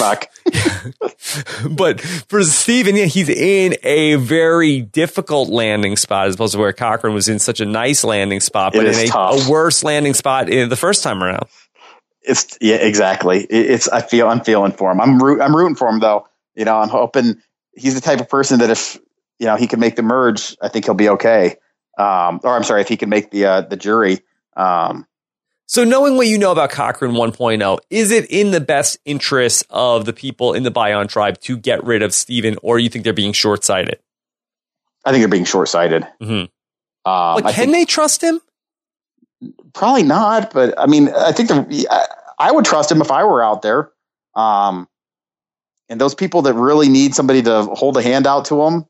Speaker 1: But for Steven, he's in a very difficult landing spot as opposed to where Cochran was in such a nice landing spot, but in a worse landing spot in the first time around.
Speaker 2: Exactly. I'm feeling for him. I'm rooting for him though. I'm hoping he's the type of person that if he can make the merge, I think he'll be okay. If he can make the jury.
Speaker 1: So knowing what you know about Cochran 1.0, is it in the best interest of the people in the Bion tribe to get rid of Steven, or you think they're being short-sighted?
Speaker 2: I think they're being short-sighted.
Speaker 1: Mm-hmm. But can they trust him?
Speaker 2: Probably not, but I mean, I think I would trust him if I were out there. And those people that really need somebody to hold a hand out to them,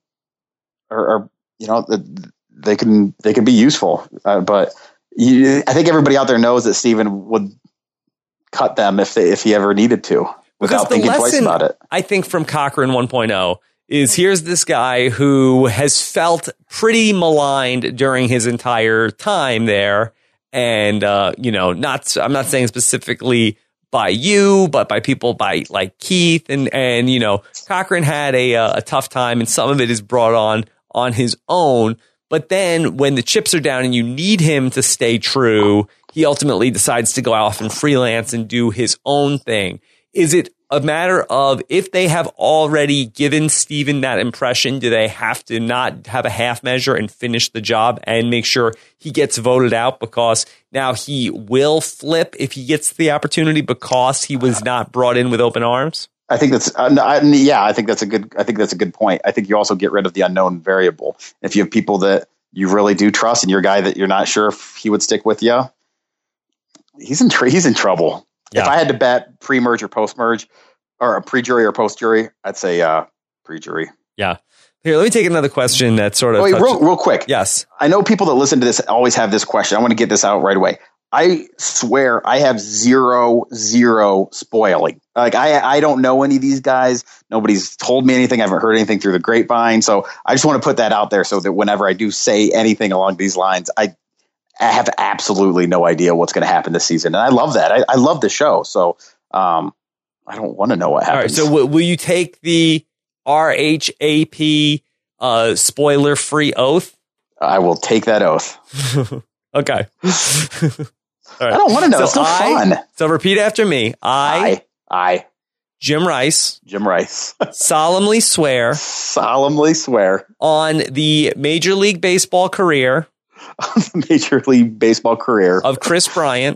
Speaker 2: they can be useful. But I think everybody out there knows that Steven would cut them if he ever needed to, without thinking twice about it.
Speaker 1: I think from Cochran 1.0 is here's this guy who has felt pretty maligned during his entire time there. And, I'm not saying specifically by you, but by people like Keith and Cochran had a tough time, and some of it is brought on his own. But then when the chips are down and you need him to stay true, he ultimately decides to go off and freelance and do his own thing. Is it a matter of, if they have already given Steven that impression, do they have to not have a half measure and finish the job and make sure he gets voted out, because now he will flip if he gets the opportunity because he was not brought in with open arms?
Speaker 2: I think that's I think that's a good point. I think you also get rid of the unknown variable. If you have people that you really do trust and your guy that you're not sure if he would stick with you, he's in trouble. Yeah. If I had to bet pre-merge or post-merge, or a pre-jury or post-jury, I'd say pre-jury.
Speaker 1: Yeah. Here, let me take another question that sort of...
Speaker 2: Wait, real quick.
Speaker 1: Yes.
Speaker 2: I know people that listen to this always have this question. I want to get this out right away. I swear I have zero spoiling. Like, I don't know any of these guys. Nobody's told me anything. I haven't heard anything through the grapevine. So I just want to put that out there so that whenever I do say anything along these lines, I have absolutely no idea what's going to happen this season. And I love that. I love the show. So I don't want to know what happens.
Speaker 1: All right, so will you take the RHAP spoiler-free oath?
Speaker 2: I will take that oath.
Speaker 1: Okay. All right.
Speaker 2: I don't want to know. It's so fun.
Speaker 1: So repeat after me. I, Jim Rice, solemnly swear on the Major League Baseball career of Chris Bryant.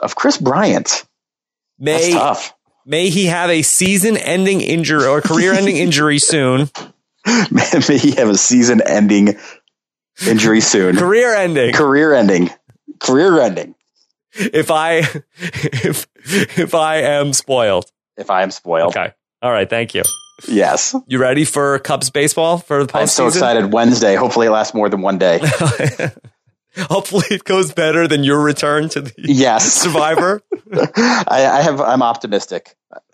Speaker 2: That's tough.
Speaker 1: May he have a season-ending injury or career-ending injury soon.
Speaker 2: May he have a season-ending injury soon.
Speaker 1: Career ending. If I am spoiled. Okay. All right. Thank you.
Speaker 2: Yes.
Speaker 1: You ready for Cubs baseball for the postseason?
Speaker 2: I'm so excited. Wednesday. Hopefully it lasts more than one day.
Speaker 1: Hopefully it goes better than your return to the Survivor.
Speaker 2: I'm optimistic.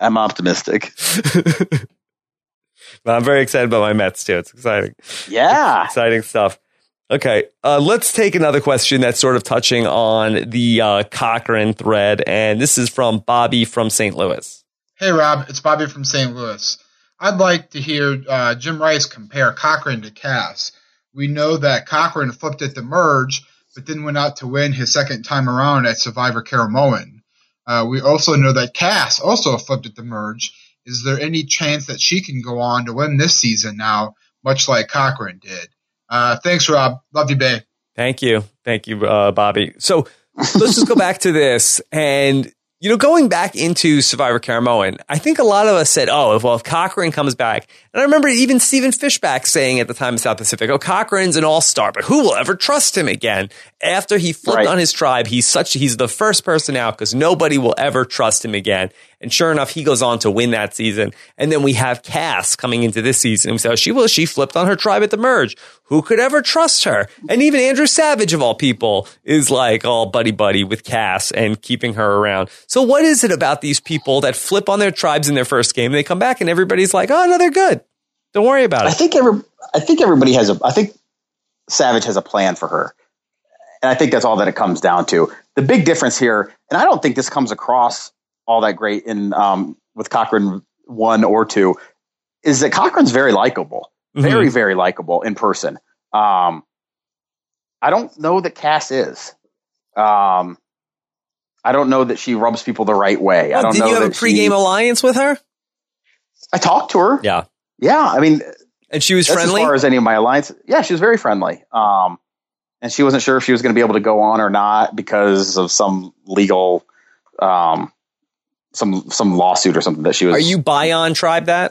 Speaker 1: Well, I'm very excited about my Mets too. It's exciting.
Speaker 2: Yeah.
Speaker 1: Exciting stuff. Okay. Let's take another question that's sort of touching on the Cochran thread. And this is from Bobby from St. Louis.
Speaker 8: Hey, Rob. It's Bobby from St. Louis. I'd like to hear Jim Rice compare Cochran to Cass. We know that Cochran flipped at the merge, but then went out to win his second time around at Survivor Caramoan. We also know that Cass also flipped at the merge. Is there any chance that she can go on to win this season now, much like Cochran did? Thanks, Rob. Love you, babe.
Speaker 1: Thank you. Thank you, Bobby. So let's just go back to this. And, you know, going back into Survivor Caramoan, I think a lot of us said, if Cochran comes back. And I remember even Stephen Fishback saying at the time in South Pacific, Cochran's an all-star, but who will ever trust him again? After he flipped on his tribe, he's the first person out because nobody will ever trust him again. And sure enough, he goes on to win that season. And then we have Cass coming into this season. And we say, she flipped on her tribe at the merge. Who could ever trust her? And even Andrew Savage, of all people, is like all buddy-buddy with Cass and keeping her around. So what is it about these people that flip on their tribes in their first game? They come back and everybody's like, no, they're good. Don't worry about it.
Speaker 2: I think everybody I think Savage has a plan for her. And I think that's all that it comes down to. The big difference here, and I don't think this comes across all that great in with Cochran 1 or 2, is that Cochran's very likable. Very, very likable in person. I don't know that Cass is. I don't know that she rubs people the right way. I don't
Speaker 1: did
Speaker 2: know
Speaker 1: you have a pregame alliance with her?
Speaker 2: I talked to her.
Speaker 1: Yeah.
Speaker 2: Yeah. I mean,
Speaker 1: and she was friendly
Speaker 2: as far as any of my alliance. Yeah, she was very friendly. And she wasn't sure if she was going to be able to go on or not because of some legal, some lawsuit or something that she was.
Speaker 1: Are you buy on tribe that?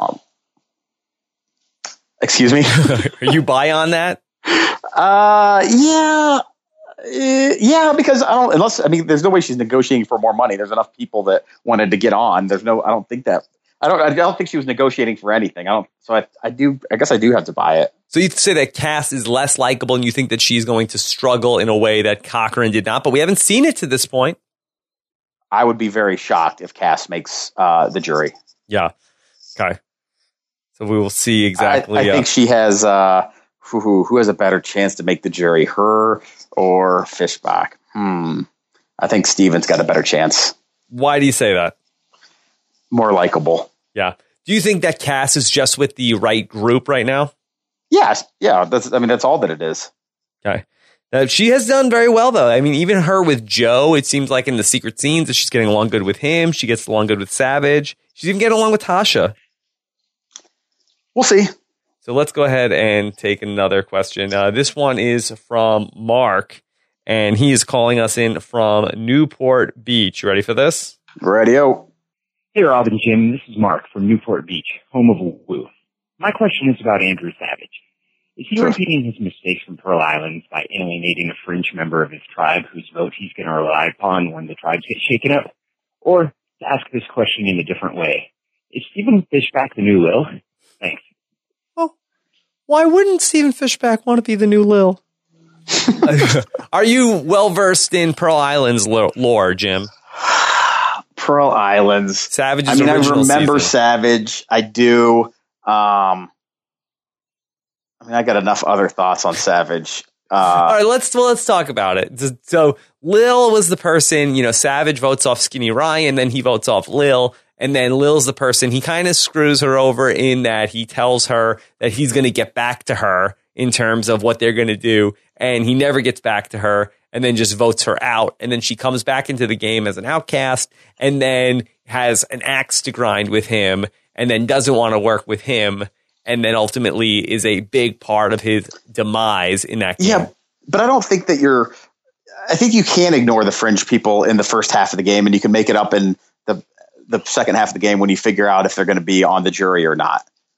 Speaker 2: Excuse me?
Speaker 1: Are you buy on that?
Speaker 2: Yeah, because there's no way she's negotiating for more money. There's enough people that wanted to get on. I don't think she was negotiating for anything. I guess I do have to buy it.
Speaker 1: So you say that Cass is less likable and you think that she's going to struggle in a way that Cochran did not, but we haven't seen it to this point.
Speaker 2: I would be very shocked if Cass makes the jury.
Speaker 1: Yeah. Okay. So we will see exactly.
Speaker 2: I think she has who has a better chance to make the jury, her or Fishback? I think Steven's got a better chance.
Speaker 1: Why do you say that?
Speaker 2: More likable.
Speaker 1: Yeah. Do you think that Cass is just with the right group right now?
Speaker 2: Yes. Yeah. That's all that it is.
Speaker 1: Okay. She has done very well, though. I mean, even her with Joe, it seems like in the secret scenes that she's getting along good with him. She gets along good with Savage. She's even getting along with Tasha.
Speaker 2: We'll see.
Speaker 1: So let's go ahead and take another question. This one is from Mark, and he is calling us in from Newport Beach. You ready for this?
Speaker 2: Radio.
Speaker 9: Hey, Rob and Jim. This is Mark from Newport Beach, home of Woo. My question is about Andrew Savage. Is he repeating his mistakes from Pearl Islands by alienating a fringe member of his tribe whose vote he's going to rely upon when the tribes get shaken up? Or, to ask this question in a different way, is Stephen Fishback the new Lil? Thanks.
Speaker 1: Well, why wouldn't Stephen Fishback want to be the new Lil? Are you well-versed in Pearl Islands lore, Jim?
Speaker 2: Pearl Islands.
Speaker 1: Savage's
Speaker 2: I remember
Speaker 1: season.
Speaker 2: Savage. I do. I got enough other thoughts on Savage.
Speaker 1: All right, let's talk about it. So Lil was the person, Savage votes off Skinny Ryan, then he votes off Lil, and then Lil's the person, he kind of screws her over in that he tells her that he's going to get back to her in terms of what they're going to do, and he never gets back to her, and then just votes her out, and then she comes back into the game as an outcast, and then has an axe to grind with him, and then doesn't want to work with him, and then ultimately is a big part of his demise in that game.
Speaker 2: Yeah, but I don't think that I think you can ignore the fringe people in the first half of the game, and you can make it up in the second half of the game when you figure out if they're going to be on the jury or not.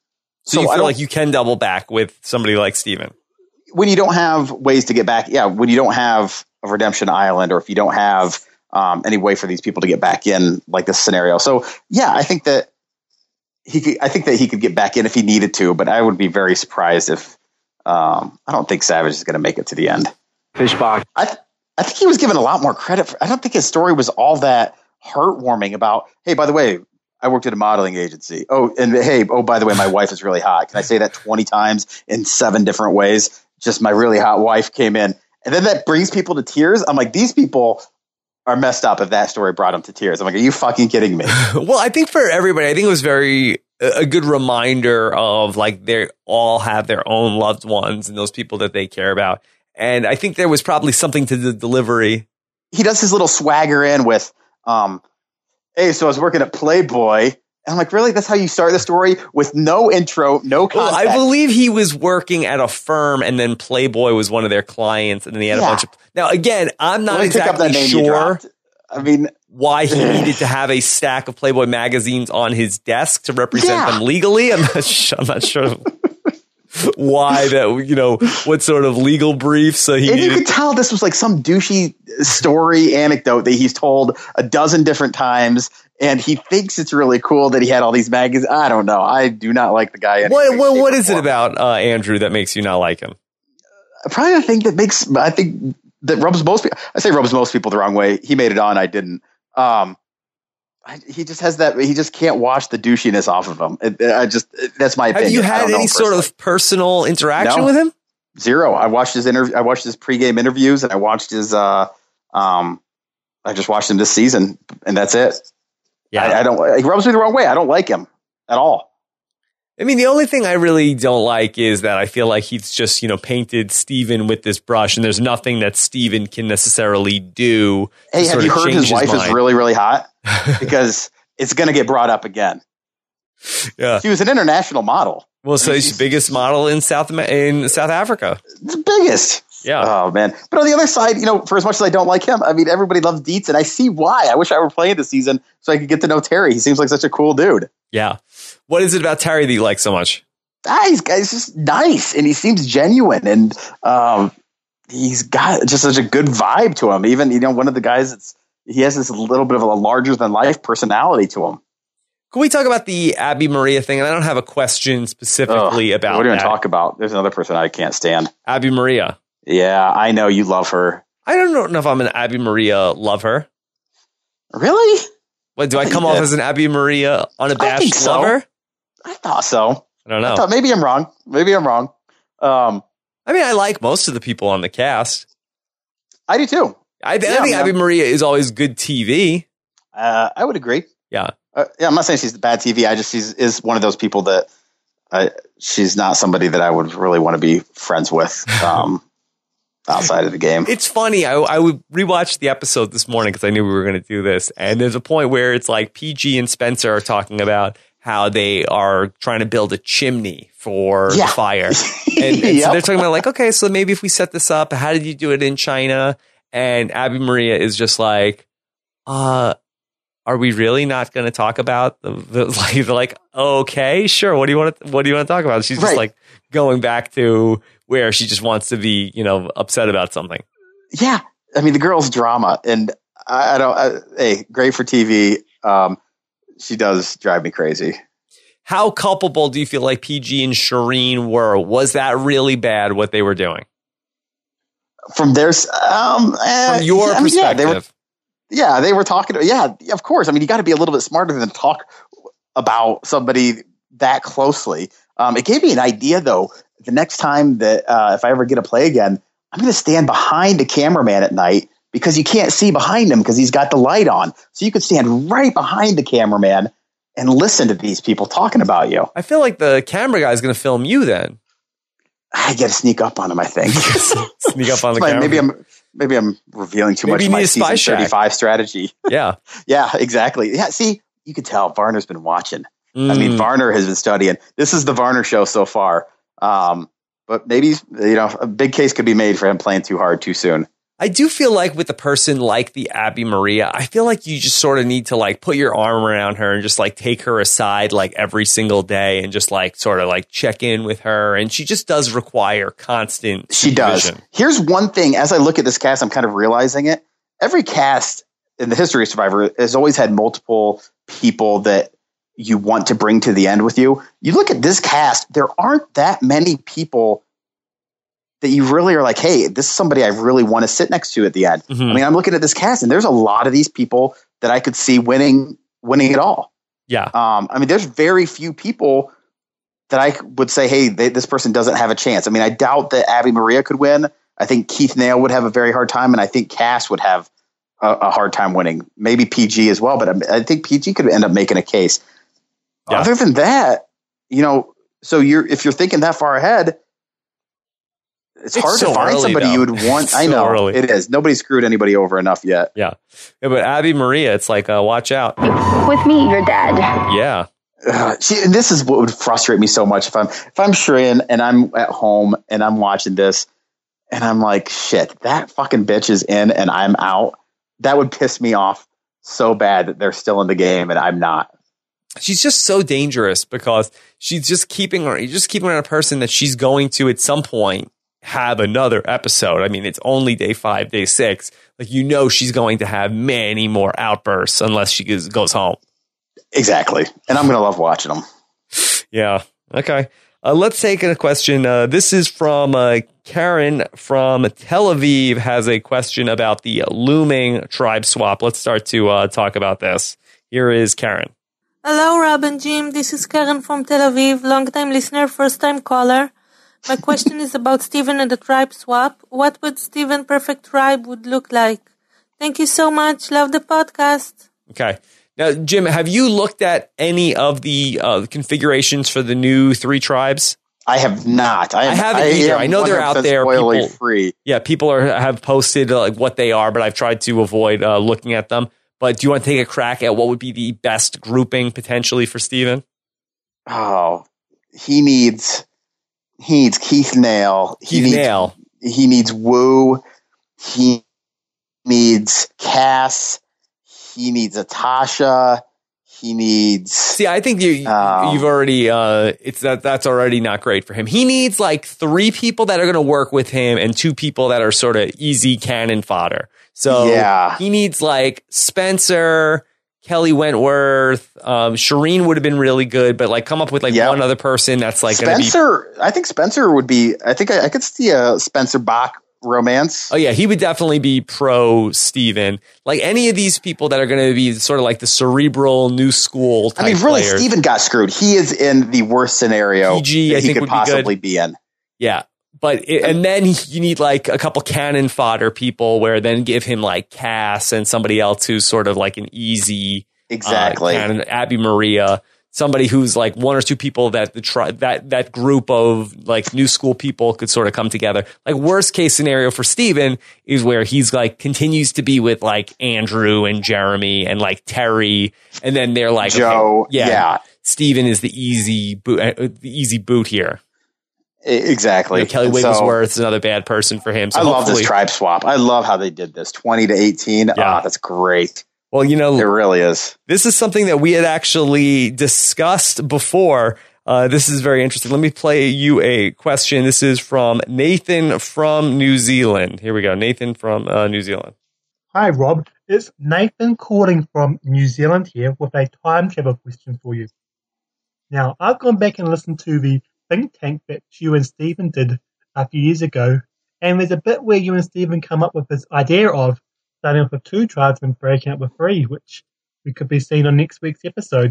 Speaker 1: So you feel like you can double back with somebody like Steven?
Speaker 2: When you don't have ways to get back, when you don't have a redemption island, or if you don't have any way for these people to get back in, like this scenario. So I think that he could get back in if he needed to, but I would be very surprised if I don't think Savage is going to make it to the end.
Speaker 7: Fishbach.
Speaker 2: I think he was given a lot more credit. I don't think his story was all that heartwarming about, hey, by the way, I worked at a modeling agency. Oh, and hey, by the way, my wife is really hot. Can I say that 20 times in 7 different ways? Just my really hot wife came in. And then that brings people to tears. I'm like, these people are messed up if that story brought them to tears. I'm like, are you fucking kidding me?
Speaker 1: Well, I think for everybody, I think it was a good reminder of like they all have their own loved ones and those people that they care about. And I think there was probably something to the delivery.
Speaker 2: He does his little swagger in with, hey, so I was working at Playboy. And I'm like, really? That's how you start the story? With no intro, no context?
Speaker 1: Well, I believe he was working at a firm and then Playboy was one of their clients. And then he had a bunch of... Now, again, I'm not exactly sure why he needed to have a stack of Playboy magazines on his desk to represent them legally. I'm not sure why that, what sort of legal briefs he needed.
Speaker 2: You could tell this was like some douchey story anecdote that he's told a dozen different times, and he thinks it's really cool that he had all these magazines. I don't know. I do not like the guy.
Speaker 1: What is it about Andrew that makes you not like him?
Speaker 2: Probably the thing that rubs most people. I say rubs most people the wrong way. He made it on. I didn't. He just has that. He just can't wash the douchiness off of him. That's my opinion.
Speaker 1: Have you had any sort of personal interaction with him?
Speaker 2: Zero. I watched his I watched his pregame interviews, and I watched his. I just watched him this season, and that's it. Yeah, I don't. He rubs me the wrong way. I don't like him at all.
Speaker 1: I mean, the only thing I really don't like is that I feel like he's just, painted Steven with this brush, and there's nothing that Steven can necessarily do.
Speaker 2: Hey, have you heard his wife is really, really hot? Because it's going to get brought up again.
Speaker 1: Yeah.
Speaker 2: She was an international model.
Speaker 1: Well, so she's the biggest model in South Africa.
Speaker 2: The biggest.
Speaker 1: Yeah.
Speaker 2: Oh, man. But on the other side, for as much as I don't like him, I mean, everybody loves Dietz, and I see why. I wish I were playing this season so I could get to know Terry. He seems like such a cool dude.
Speaker 1: Yeah. What is it about Terry that you like so much?
Speaker 2: He's just nice, and he seems genuine, and he's got just such a good vibe to him. Even, one of the guys, he has this little bit of a larger-than-life personality to him.
Speaker 1: Can we talk about the Abby Maria thing? And I don't have a question specifically about that.
Speaker 2: What are you going to talk about? There's another person I can't stand.
Speaker 1: Abby Maria.
Speaker 2: Yeah, I know you love her.
Speaker 1: I don't know if I'm an Abby Maria lover.
Speaker 2: Really?
Speaker 1: What, do I come off as an Abby Maria unabashed lover?
Speaker 2: I thought so.
Speaker 1: I don't know.
Speaker 2: Maybe I'm wrong.
Speaker 1: I mean, I like most of the people on the cast.
Speaker 2: I do too.
Speaker 1: I think Abby Maria is always good TV.
Speaker 2: I would agree.
Speaker 1: Yeah.
Speaker 2: I'm not saying she's the bad TV. She's one of those people that she's not somebody that I would really want to be friends with outside of the game.
Speaker 1: It's funny. I would rewatch the episode this morning because I knew we were going to do this. And there's a point where it's like PG and Spencer are talking about how they are trying to build a chimney for the fire. And so they're talking about like, okay, so maybe if we set this up, how did you do it in China? And Abby Maria is just like, are we really not going to talk about they're like, okay, sure. What do you want to talk about? She's just like going back to where she just wants to be, upset about something.
Speaker 2: Yeah. I mean, the girl's drama, and hey, great for TV. She does drive me crazy.
Speaker 1: How culpable do you feel like PG and Shireen were? Was that really bad what they were doing?
Speaker 2: From their,
Speaker 1: from your perspective.
Speaker 2: They were talking. Yeah, of course. I mean, you got to be a little bit smarter than talk about somebody that closely. It gave me an idea, though. The next time that if I ever get to play again, I'm going to stand behind the cameraman at night because you can't see behind him because he's got the light on. So you could stand right behind the cameraman and listen to these people talking about you.
Speaker 1: I feel like the camera guy is going to film you then.
Speaker 2: I got to sneak up on him, I think.
Speaker 1: Sneak up on the camera.
Speaker 2: Maybe I'm revealing too much of my season 35 strategy.
Speaker 1: Yeah.
Speaker 2: Yeah, exactly. Yeah, see, you can tell Varner's been watching. I mean, Varner has been studying. This is the Varner show so far. But maybe, a big case could be made for him playing too hard too soon.
Speaker 1: I do feel like with a person like the Abby Maria, I feel like you just sort of need to like put your arm around her and just like take her aside like every single day and just like sort of like check in with her. And she just does require constant supervision.
Speaker 2: She does. Here's one thing. As I look at this cast, I'm kind of realizing it. Every cast in the history of Survivor has always had multiple people that you want to bring to the end with you. You look at this cast, there aren't that many people that you really are like, hey, this is somebody I really want to sit next to at the end.
Speaker 1: Mm-hmm.
Speaker 2: I mean, I'm looking at this cast, and there's a lot of these people that I could see winning it all.
Speaker 1: Yeah.
Speaker 2: I mean, there's very few people that I would say, hey, this person doesn't have a chance. I mean, I doubt that Abby Maria could win. I think Keith Nail would have a very hard time, and I think Cass would have a hard time winning. Maybe PG as well, but I think PG could end up making a case. Yeah. Other than that, so if you're thinking that far ahead, it's hard to find somebody you would want. I know early. It is. Nobody screwed anybody over enough yet.
Speaker 1: Yeah, but Abby Maria, it's like, watch out.
Speaker 10: With me, you're dead.
Speaker 1: Yeah.
Speaker 2: This is what would frustrate me so much if I'm Shreya and I'm at home and I'm watching this and I'm like, shit, that fucking bitch is in and I'm out. That would piss me off so bad that they're still in the game and I'm not.
Speaker 1: She's just so dangerous because she's just keeping around a person that she's going to at some point have another episode. I mean, it's only day 5, day 6. Like, she's going to have many more outbursts unless she goes home.
Speaker 2: Exactly. And I'm going to love watching them.
Speaker 1: Yeah. Okay. Let's take a question. This is from Karen from Tel Aviv has a question about the looming tribe swap. Let's start to talk about this. Here is Karen.
Speaker 11: Hello, Rob and Jim. This is Karen from Tel Aviv, long-time listener, first-time caller. My question is about Steven and the tribe swap. What would Steven Perfect Tribe would look like? Thank you so much. Love the podcast.
Speaker 1: Okay. Now, Jim, have you looked at any of the configurations for the new 3 tribes?
Speaker 2: I have not.
Speaker 1: I haven't either. I know they're out there. People,
Speaker 2: free.
Speaker 1: Yeah, people have posted like what they are, but I've tried to avoid looking at them. But do you want to take a crack at what would be the best grouping potentially for Steven?
Speaker 2: Oh, he needs Keith Nail. He needs Wu. He needs Cass. He needs Atasha. He needs.
Speaker 1: See, I think you've already. That's already not great for him. He needs like 3 people that are going to work with him and 2 people that are sort of easy cannon fodder. So he needs like Spencer, Kelly Wentworth, Shireen would have been really good, but like come up with like one other person that's like
Speaker 2: Spencer. I think Spencer would be. I think I could see a Spencer Bach romance.
Speaker 1: Oh yeah, he would definitely be pro Steven. Like any of these people that are going to be sort of like the cerebral new school type
Speaker 2: I mean, really,
Speaker 1: players.
Speaker 2: Steven got screwed. He is in the worst scenario
Speaker 1: PG,
Speaker 2: that
Speaker 1: I
Speaker 2: he
Speaker 1: think
Speaker 2: could possibly be in.
Speaker 1: Yeah. But and then you need like a couple cannon fodder people where then give him like Cass and somebody else who's sort of like an easy cannon, Abby Maria, somebody who's like 1 or 2 people that that group of like new school people could sort of come together. Like worst case scenario for Steven is where he's like continues to be with like Andrew and Jeremy and like Terry, and then they're like
Speaker 2: Joe.
Speaker 1: Okay, Steven is the easy boot here.
Speaker 2: Exactly.
Speaker 1: Kelly Wigglesworth is another bad person for him. So
Speaker 2: I love this tribe swap. I love how they did this 20-18. Yeah. Oh, that's great.
Speaker 1: Well, it
Speaker 2: really is.
Speaker 1: This is something that we had actually discussed before. This is very interesting. Let me play you a question. This is from Nathan from New Zealand. Here we go. Nathan from New Zealand.
Speaker 12: Hi, Rob. It's Nathan calling from New Zealand here with a time travel question for you. Now, I've gone back and listened to the think tank that you and Stephen did a few years ago, and there's a bit where you and Stephen come up with this idea of starting off with 2 tribes and breaking up with 3, which we could be seeing on next week's episode.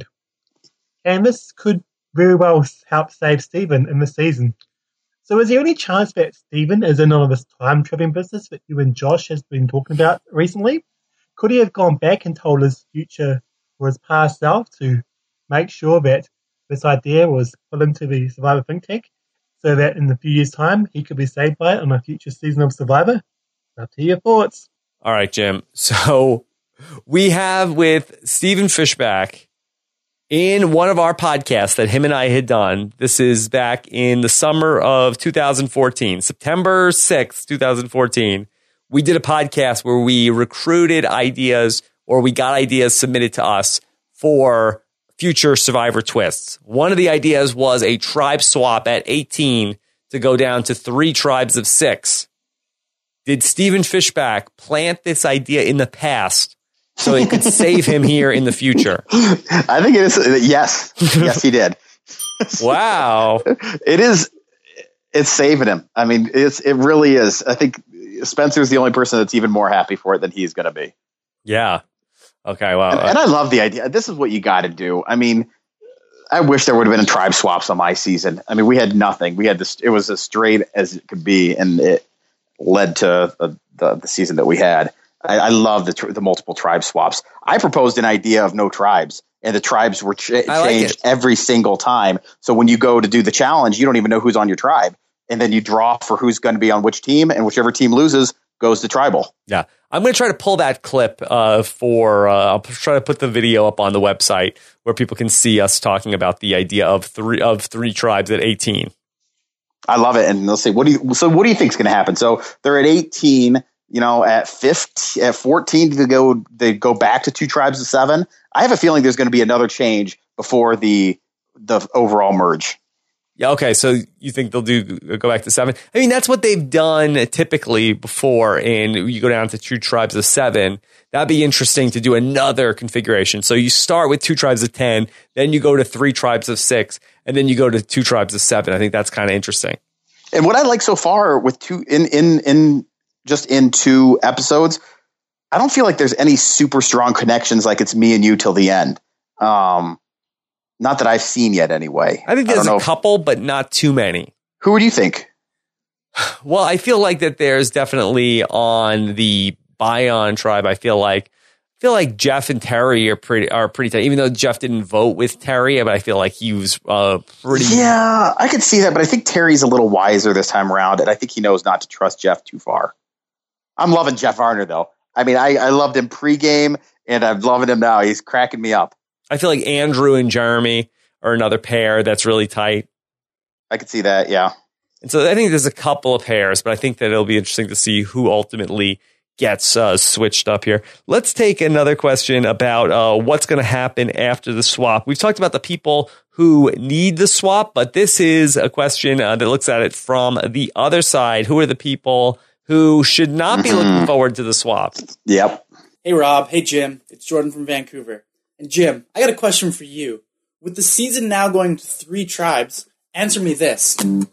Speaker 12: And this could very well help save Stephen in the season. So is there any chance that Stephen is in on this time traveling business that you and Josh has been talking about recently? Could he have gone back and told his future or his past self to make sure that this idea was put into the Survivor think tank so that in a few years' time he could be saved by it on a future season of Survivor? Up to your thoughts.
Speaker 1: All right, Jim. So we have with Stephen Fishbach in one of our podcasts that him and I had done. This is back in the summer of 2014, September 6th, 2014. we did a podcast where we recruited ideas or we got ideas submitted to us for future Survivor twists. One of the ideas was a tribe swap at 18 to go down to 3 tribes of 6. Did Stephen Fishback plant this idea in the past so it could save him here in the future?
Speaker 2: I think it is. Yes. Yes, he did.
Speaker 1: Wow.
Speaker 2: It's saving him. I mean, it really is. I think Spencer's the only person that's even more happy for it than he's going to be.
Speaker 1: Yeah. Okay. Well,
Speaker 2: and I love the idea. This is what you got to do. I mean, I wish there would have been tribe swaps on my season. I mean, we had nothing. We had this. It was as straight as it could be, and it led to the season that we had. I love the multiple tribe swaps. I proposed an idea of no tribes, and the tribes were changed every single time. So when you go to do the challenge, you don't even know who's on your tribe, and then you draw for who's going to be on which team, and whichever team loses goes to tribal.
Speaker 1: Yeah. I'm going to try to pull that clip I'll try to put the video up on the website where people can see us talking about the idea of three tribes at 18.
Speaker 2: I love it. And they'll say, what do you think is going to happen? So they're at 18, at 15, at 14 they go back to 2 tribes of 7. I have a feeling there's going to be another change before the overall merge.
Speaker 1: Yeah. Okay. So you think they'll go back to 7? I mean, that's what they've done typically before. And you go down to 2 tribes of 7. That'd be interesting to do another configuration. So you start with 2 tribes of 10, then you go to 3 tribes of 6, and then you go to 2 tribes of 7. I think that's kind of interesting.
Speaker 2: And what I like so far with 2 in 2 episodes, I don't feel like there's any super strong connections like it's me and you till the end. Not that I've seen yet anyway.
Speaker 1: I think there's a couple, but not too many.
Speaker 2: Who do you think?
Speaker 1: Well, I feel like that there's definitely on the Bion tribe. I feel like Jeff and Terry are pretty tight. Even though Jeff didn't vote with Terry, but I feel like he was pretty.
Speaker 2: Yeah, I could see that, but I think Terry's a little wiser this time around, and I think he knows not to trust Jeff too far. I'm loving Jeff Varner though. I mean, I loved him pregame, and I'm loving him now. He's cracking me up.
Speaker 1: I feel like Andrew and Jeremy are another pair that's really tight.
Speaker 2: I could see that, yeah.
Speaker 1: And so I think there's a couple of pairs, but I think that it'll be interesting to see who ultimately gets switched up here. Let's take another question about what's going to happen after the swap. We've talked about the people who need the swap, but this is a question that looks at it from the other side. Who are the people who should not be looking forward to the swap?
Speaker 2: Yep.
Speaker 10: Hey, Rob. Hey, Jim. It's Jordan from Vancouver. And Jim, I got a question for you. With the season now going to 3 tribes, answer me this. Which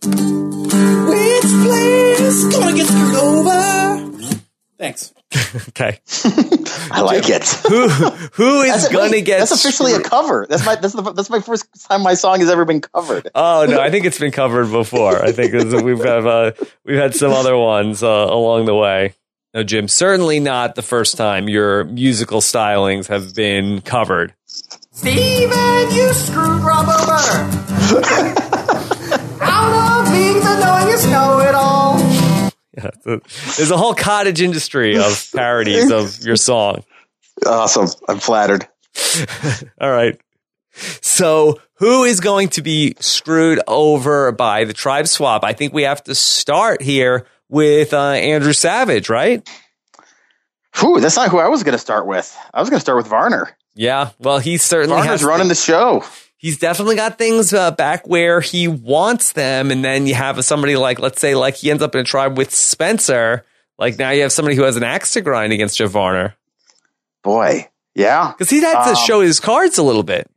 Speaker 10: place gonna get screwed over? Thanks.
Speaker 1: Okay.
Speaker 2: I like it.
Speaker 1: Who is gonna get?
Speaker 2: That's officially a cover. That's my first time my song has ever been covered.
Speaker 1: Oh no, I think it's been covered before. I think we've had some other ones along the way. No, Jim, certainly not the first time your musical stylings have been covered.
Speaker 3: Steven, you screwed Rob over. Out of being the knowingest know-it-all.
Speaker 1: Yeah, there's a whole cottage industry of parodies of your song.
Speaker 2: Awesome. I'm flattered.
Speaker 1: All right. So who is going to be screwed over by the tribe swap? I think we have to start here with Andrew Savage, right?
Speaker 2: Whew, that's not who I was going to start with. I was going to start with Varner.
Speaker 1: Yeah, well, he certainly
Speaker 2: Varner's running the show.
Speaker 1: He's definitely got things back where he wants them, and then you have somebody like, let's say, like he ends up in a tribe with Spencer. Like now you have somebody who has an axe to grind against Jeff Varner.
Speaker 2: Boy, yeah,
Speaker 1: because he had to show his cards a little bit.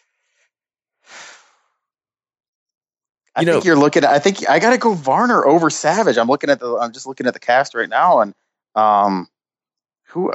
Speaker 2: I think you're looking at. I think I got to go Varner over Savage. I'm just looking at the cast right now, and who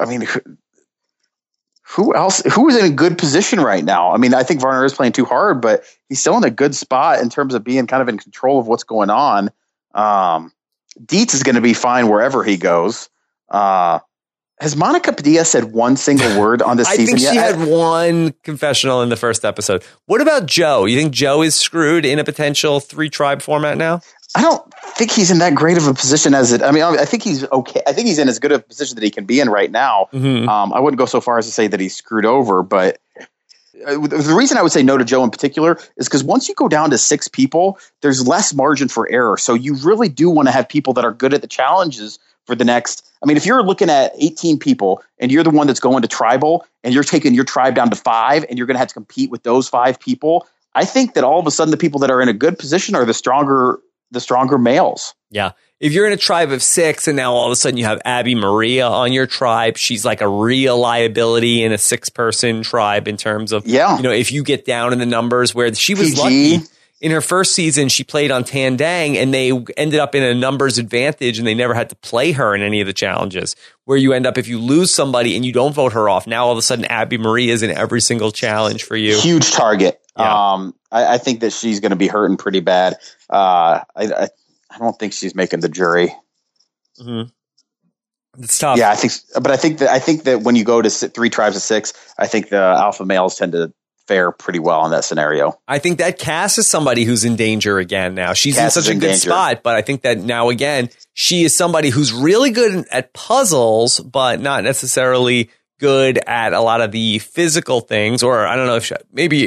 Speaker 2: else? Who is in a good position right now? I mean, I think Varner is playing too hard, but he's still in a good spot in terms of being kind of in control of what's going on. Dietz is going to be fine wherever he goes. Has Monica Padilla said one single word on this season yet?
Speaker 1: I think she had one confessional in the first episode. What about Joe? You think Joe is screwed in a potential 3-tribe format now?
Speaker 2: I don't think he's in that great of a position as it. I mean, I think he's okay. I think he's in as good a position that he can be in right now.
Speaker 1: Mm-hmm.
Speaker 2: I wouldn't go so far as to say that he's screwed over, but the reason I would say no to Joe in particular is because once you go down to 6 people, there's less margin for error. So you really do want to have people that are good at the challenges for the next. I mean, if you're looking at 18 people and you're the one that's going to tribal and you're taking your tribe down to 5 and you're going to have to compete with those 5 people, I think that all of a sudden the people that are in a good position are the stronger males.
Speaker 1: Yeah. If you're in a tribe of 6 and now all of a sudden you have Abby Maria on your tribe, she's like a real liability in a 6-person tribe in terms of, if you get down in the numbers where she was lucky. In her first season, she played on Tandang, and they ended up in a numbers advantage, and they never had to play her in any of the challenges. Where you end up, if you lose somebody and you don't vote her off, now all of a sudden Abby Marie is in every single challenge for you.
Speaker 2: Huge target.
Speaker 1: Yeah.
Speaker 2: I think that she's going to be hurting pretty bad. I don't think she's making the jury.
Speaker 1: Mm-hmm. It's tough.
Speaker 2: Yeah, I think that when you go to 3 tribes of 6, I think the alpha males tend to fare pretty well in that scenario.
Speaker 1: I think that Cass is somebody who's in danger again now. She's in such a good spot, but I think that now again, she is somebody who's really good at puzzles, but not necessarily good at a lot of the physical things, or I don't know if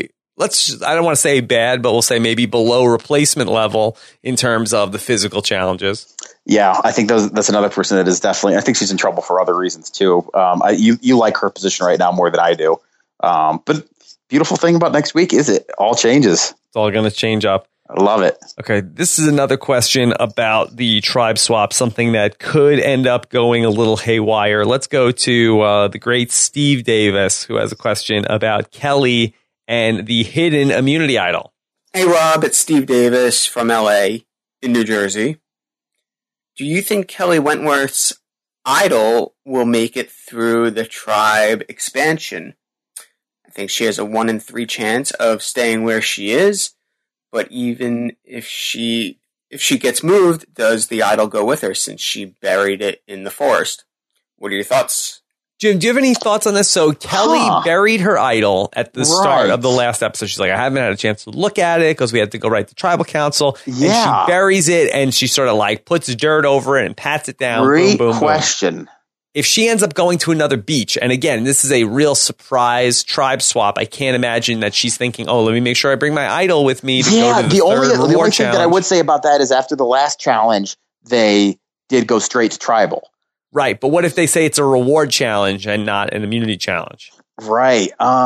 Speaker 1: I don't want to say bad, but we'll say maybe below replacement level in terms of the physical challenges.
Speaker 2: Yeah, I think that's another person that is definitely, I think she's in trouble for other reasons too. You like her position right now more than I do. But beautiful thing about next week is it all changes.
Speaker 1: It's all going to change up.
Speaker 2: I love it.
Speaker 1: Okay, this is another question about the tribe swap, something that could end up going a little haywire. Let's go to the great Steve Davis, who has a question about Kelly and the hidden immunity idol.
Speaker 13: Hey, Rob, it's Steve Davis from LA in New Jersey. Do you think Kelly Wentworth's idol will make it through the tribe expansion? I think she has a 1 in 3 chance of staying where she is, but even if she gets moved, does the idol go with her since she buried it in the forest? What are your thoughts?
Speaker 1: Jim, do you have any thoughts on this? So Kelly buried her idol at the start of the last episode. She's like, I haven't had a chance to look at it because we had to go right to tribal council.
Speaker 2: Yeah.
Speaker 1: And she buries it and she sort of like puts dirt over it and pats it down.
Speaker 2: Great
Speaker 1: boom, boom,
Speaker 2: question.
Speaker 1: Boom. If she ends up going to another beach, and again, this is a real surprise tribe swap, I can't imagine that she's thinking, oh, let me make sure I bring my idol with me to go to the only
Speaker 2: thing that I would say about that is after the last challenge, they did go straight to tribal.
Speaker 1: Right, but what if they say it's a reward challenge and not an immunity challenge?
Speaker 2: Right.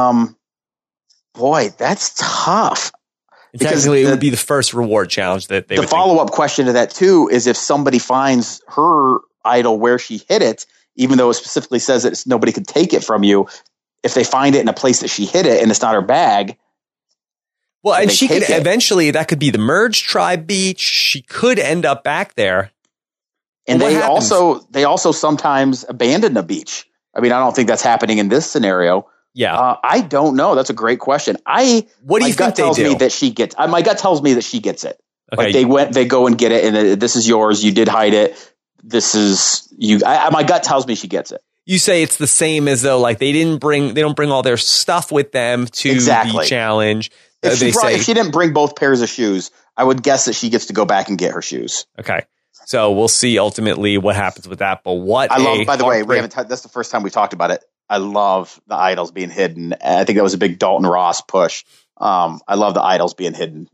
Speaker 2: Boy, that's tough.
Speaker 1: Because it would be the first reward challenge that they would. The
Speaker 2: follow-up question to that, too, is if somebody finds her idol where she hid it, even though it specifically says that nobody could take it from you, if they find it in a place that she hid it and it's not her bag.
Speaker 1: Well, and she could eventually, that could be the merged tribe beach. She could end up back there.
Speaker 2: And they also sometimes abandon a beach. I mean, I don't think that's happening in this scenario.
Speaker 1: Yeah.
Speaker 2: I don't know. That's a great question.
Speaker 1: What do you think they do?
Speaker 2: Me that she gets, my gut tells me that she gets it.
Speaker 1: Okay.
Speaker 2: Like they go and get it and this is yours. You did hide it. This is you. My gut tells me she gets it.
Speaker 1: You say it's the same as though like they don't bring all their stuff with them to the challenge.
Speaker 2: If she didn't bring both pairs of shoes, I would guess that she gets to go back and get her shoes.
Speaker 1: Okay. So we'll see ultimately what happens with that. But
Speaker 2: by the way, that's the first time we talked about it. I love the idols being hidden. I think that was a big Dalton Ross push. I love the idols being hidden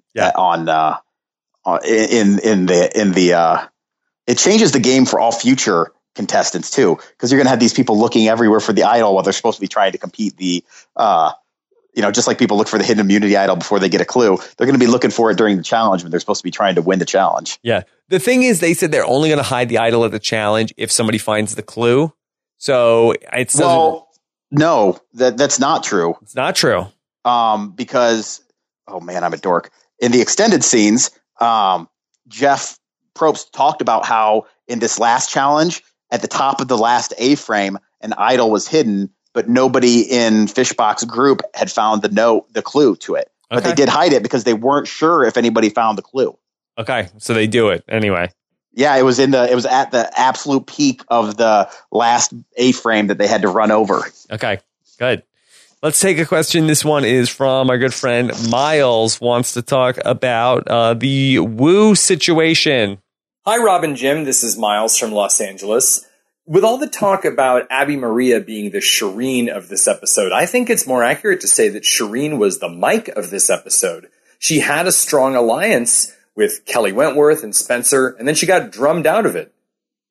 Speaker 2: it changes the game for all future contestants too, because you're going to have these people looking everywhere for the idol while they're supposed to be trying to compete just like people look for the hidden immunity idol before they get a clue, they're going to be looking for it during the challenge when they're supposed to be trying to win the challenge.
Speaker 1: Yeah. The thing is, they said they're only going to hide the idol at the challenge if somebody finds the clue. So
Speaker 2: no, that's not true.
Speaker 1: It's not true.
Speaker 2: Because, oh man, I'm a dork. In the extended scenes, Jeff Probst talked about how in this last challenge, at the top of the last A-frame, an idol was hidden, but nobody in Fishbox group had found the clue to it. Okay. But they did hide it because they weren't sure if anybody found the clue.
Speaker 1: Okay, so they do it anyway.
Speaker 2: Yeah, it was at the absolute peak of the last A-frame that they had to run over.
Speaker 1: Okay, good. Let's take a question. This one is from our good friend Miles, wants to talk about the Wu situation.
Speaker 14: Hi, Rob and Jim. This is Miles from Los Angeles. With all the talk about Abby Maria being the Shireen of this episode, I think it's more accurate to say that Shireen was the Mike of this episode. She had a strong alliance with Kelly Wentworth and Spencer, and then she got drummed out of it.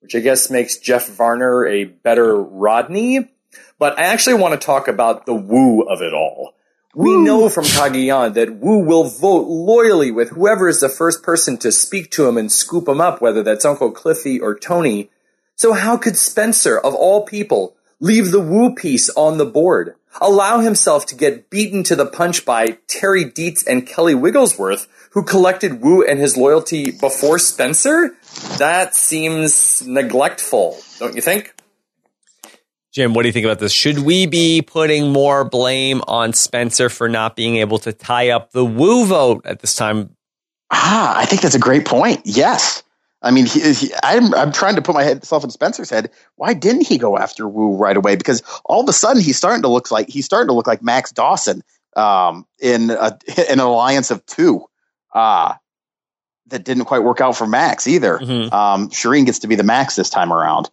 Speaker 14: which I guess makes Jeff Varner a better Rodney. But I actually want to talk about the Woo of it all. We know from Cagayan that Woo will vote loyally with whoever is the first person to speak to him and scoop him up, whether that's Uncle Cliffy or Tony. So how could Spencer, of all people, leave the Woo piece on the board? Allow himself to get beaten to the punch by Terry Dietz and Kelly Wigglesworth, who collected Woo and his loyalty before Spencer? That seems neglectful, don't you think?
Speaker 1: Jim, what do you think about this? Should we be putting more blame on Spencer for not being able to tie up the Woo vote at this time?
Speaker 2: I think that's a great point. Yes. I mean, I'm trying to put myself in Spencer's head. Why didn't he go after Woo right away? Because all of a sudden he's starting to look like Max Dawson in an alliance of two that didn't quite work out for Max either. Mm-hmm. Shireen gets to be the Max this time around.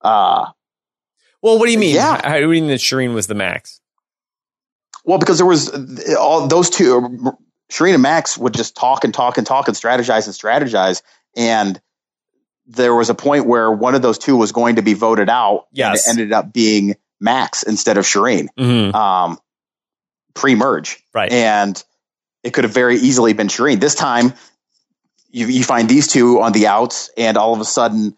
Speaker 1: Well, what do you mean?
Speaker 2: Yeah.
Speaker 1: How do you mean that Shireen was the Max?
Speaker 2: Well, because there was all those two. Shireen and Max would just talk and strategize. And there was a point where one of those two was going to be voted out.
Speaker 1: Yes.
Speaker 2: And it ended up being Max instead of Shireen.
Speaker 1: Mm-hmm.
Speaker 2: Pre-merge.
Speaker 1: Right.
Speaker 2: And it could have very easily been Shireen. This time, you find these two on the outs, and all of a sudden,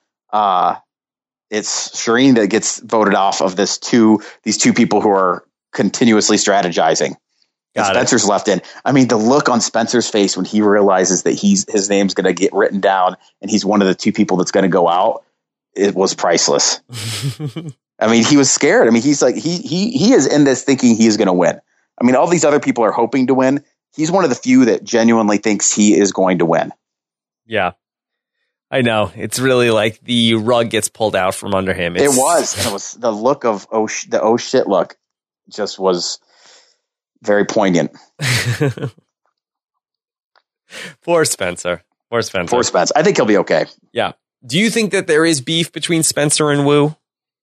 Speaker 2: it's Shireen that gets voted off of these two people who are continuously strategizing. And Spencer's left in. I mean, the look on Spencer's face when he realizes that his name's going to get written down and he's one of the two people that's going to go out, it was priceless. I mean, he was scared. I mean, he's like he is in this thinking he is going to win. I mean, all these other people are hoping to win. He's one of the few that genuinely thinks he is going to win.
Speaker 1: Yeah. I know. It's really like the rug gets pulled out from under him.
Speaker 2: It was the look of oh shit look just was very poignant.
Speaker 1: Poor Spencer.
Speaker 2: Poor Spence. I think he'll be okay.
Speaker 1: Yeah. Do you think that there is beef between Spencer and Woo?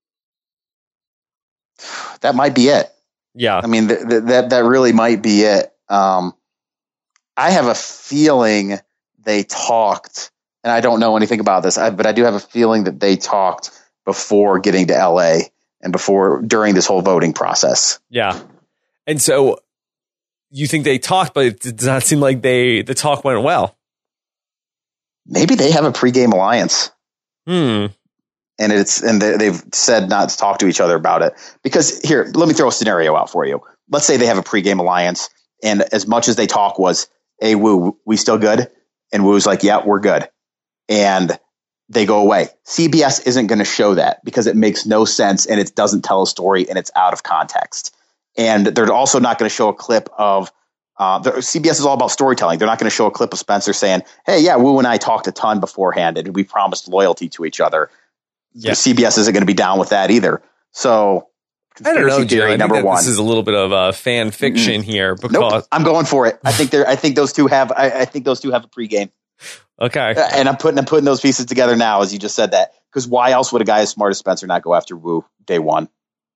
Speaker 2: That might be it.
Speaker 1: Yeah.
Speaker 2: I mean, that really might be it. I have a feeling they talked. And I don't know anything about this, but I do have a feeling that they talked before getting to LA and during this whole voting process.
Speaker 1: Yeah. And so you think they talked, but it does not seem like the talk went well.
Speaker 2: Maybe they have a pregame alliance. And they've said not to talk to each other about it. Because here, let me throw a scenario out for you. Let's say they have a pregame alliance, and as much as they talk was, "Hey, Woo, we still good?" And Woo's like, "Yeah, we're good." And they go away. CBS isn't going to show that because it makes no sense and it doesn't tell a story and it's out of context. And they're also not going to show a clip of CBS is all about storytelling. They're not going to show a clip of Spencer saying, "Hey, yeah, Woo and I talked a ton beforehand and we promised loyalty to each other." Yeah. CBS isn't going to be down with that either. So
Speaker 1: I don't know, Jim. I think
Speaker 2: number one.
Speaker 1: This is a little bit of fan fiction here. Because
Speaker 2: nope, I'm going for it. I think those two have a pregame.
Speaker 1: Okay.
Speaker 2: And I'm putting those pieces together now as you just said that. Because why else would a guy as smart as Spencer not go after Woo day one?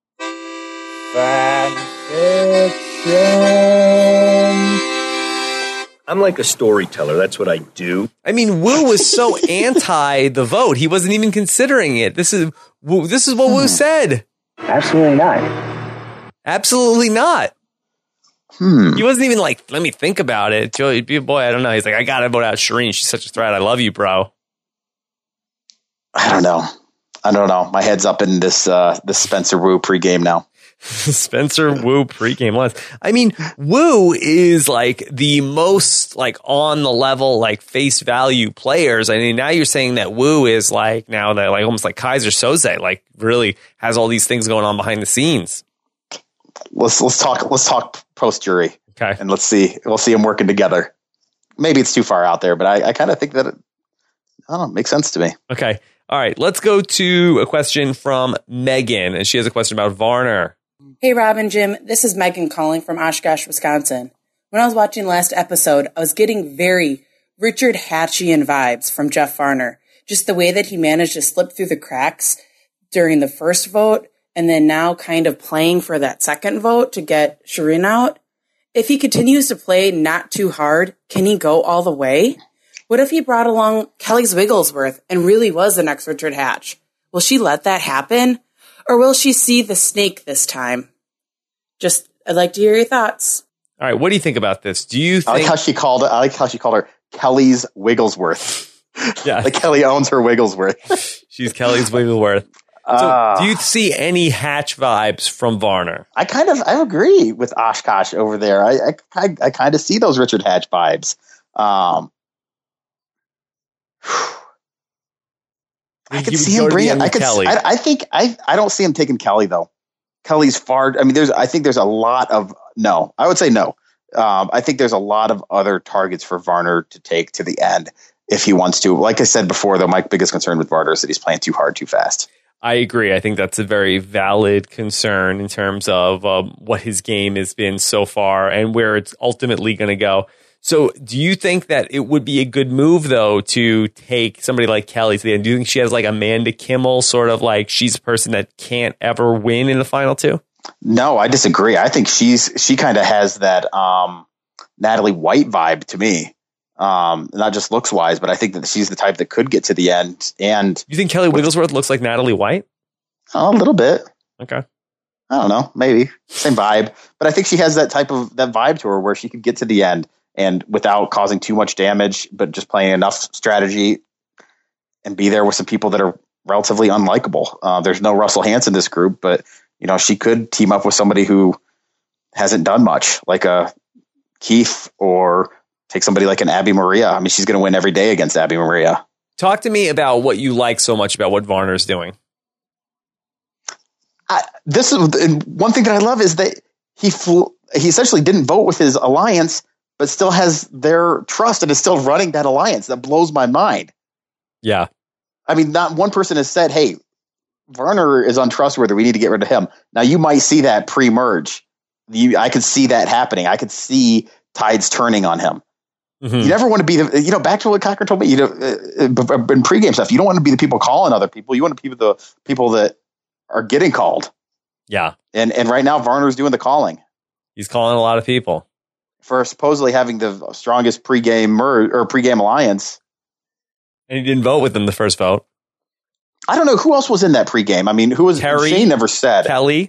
Speaker 15: Fan fiction. I'm like a storyteller. That's what I do.
Speaker 1: I mean, Woo was so anti the vote. He wasn't even considering it. This is what Woo said.
Speaker 15: Absolutely not.
Speaker 1: Absolutely not. He wasn't even like, let me think about it. Boy, I don't know. He's like, I got to vote out Shireen. She's such a threat. I love you, bro.
Speaker 2: I don't know. My head's up in this Spencer Woo pregame now.
Speaker 1: Spencer Woo pregame lines. I mean, Woo is like the most like on the level, like face value players. I mean, now you're saying that Woo is like now that like almost like Kaiser Soze, like really has all these things going on behind the scenes.
Speaker 2: Let's talk post jury.
Speaker 1: Okay.
Speaker 2: And we'll see them working together. Maybe it's too far out there, but I kind of think that it makes sense to me.
Speaker 1: Okay. All right. Let's go to a question from Megan, and she has a question about Varner.
Speaker 16: Hey, Rob and Jim. This is Megan calling from Oshkosh, Wisconsin. When I was watching last episode, I was getting very Richard Hatchian vibes from Jeff Varner. Just the way that he managed to slip through the cracks during the first vote and then now kind of playing for that second vote to get Shireen out. If he continues to play not too hard, can he go all the way? What if he brought along Kelly Wigglesworth and really was the next Richard Hatch? Will she let that happen? Or will she see the snake this time? I'd like to hear your thoughts.
Speaker 1: All right, what do you think about this? Do you think
Speaker 2: I like how she called her Kelly's Wigglesworth.
Speaker 1: Yeah.
Speaker 2: Like Kelly owns her Wigglesworth.
Speaker 1: She's Kelly's Wigglesworth. So do you see any Hatch vibes from Varner?
Speaker 2: I agree with Oshkosh over there. I kind of see those Richard Hatch vibes. I could see him bring it. I don't see him taking Kelly though. Kelly's far. I mean, I think there's a lot of no. I would say no. I think there's a lot of other targets for Varner to take to the end if he wants to. Like I said before, though, my biggest concern with Varner is that he's playing too hard, too fast.
Speaker 1: I agree. I think that's a very valid concern in terms of what his game has been so far and where it's ultimately going to go. So do you think that it would be a good move, though, to take somebody like Kelly to the end? Do you think she has like Amanda Kimmel, sort of like she's a person that can't ever win in the final two?
Speaker 2: No, I disagree. I think she kind of has that Natalie White vibe to me. Not just looks wise, but I think that she's the type that could get to the end. And
Speaker 1: you think Kelly Wigglesworth looks like Natalie White?
Speaker 2: A little bit.
Speaker 1: Okay.
Speaker 2: I don't know. Maybe same vibe, but I think she has that vibe to her where she could get to the end and without causing too much damage, but just playing enough strategy and be there with some people that are relatively unlikable. There's no Russell Hanson in this group, but she could team up with somebody who hasn't done much, like a Keith, or take somebody like an Abby Maria. I mean, she's going to win every day against Abby Maria.
Speaker 1: Talk to me about what you like so much about what Varner's doing.
Speaker 2: This is one thing that I love is that he essentially didn't vote with his alliance, but still has their trust and is still running that alliance. That blows my mind.
Speaker 1: Yeah.
Speaker 2: I mean, not one person has said, hey, Varner is untrustworthy. We need to get rid of him. Now, you might see that pre-merge. I could see that happening. I could see tides turning on him. Mm-hmm. You never want to be the, back to what Cochran told me, in pregame stuff, you don't want to be the people calling other people. You want to be the people that are getting called.
Speaker 1: Yeah.
Speaker 2: And right now, Varner's doing the calling.
Speaker 1: He's calling a lot of people.
Speaker 2: For supposedly having the strongest pregame alliance.
Speaker 1: And he didn't vote with them the first vote.
Speaker 2: I don't know who else was in that pregame. I mean, who was
Speaker 1: Terry,
Speaker 2: Shane never said.
Speaker 1: Kelly.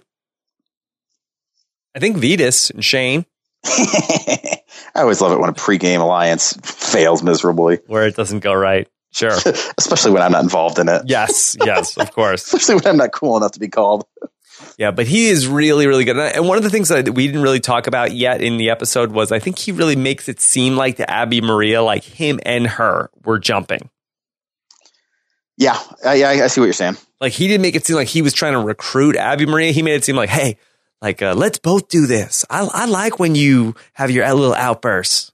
Speaker 1: I think Vetus and Shane.
Speaker 2: I always love it when a pregame alliance fails miserably.
Speaker 1: Where it doesn't go right. Sure.
Speaker 2: Especially when I'm not involved in it.
Speaker 1: Yes, of course.
Speaker 2: Especially when I'm not cool enough to be called.
Speaker 1: Yeah, but he is really, really good. And one of the things that we didn't really talk about yet in the episode was I think he really makes it seem like the Abby Maria, like him and her were jumping.
Speaker 2: Yeah, I see what you're saying.
Speaker 1: Like he didn't make it seem like he was trying to recruit Abby Maria. He made it seem like, hey, let's both do this. I like when you have your little outbursts.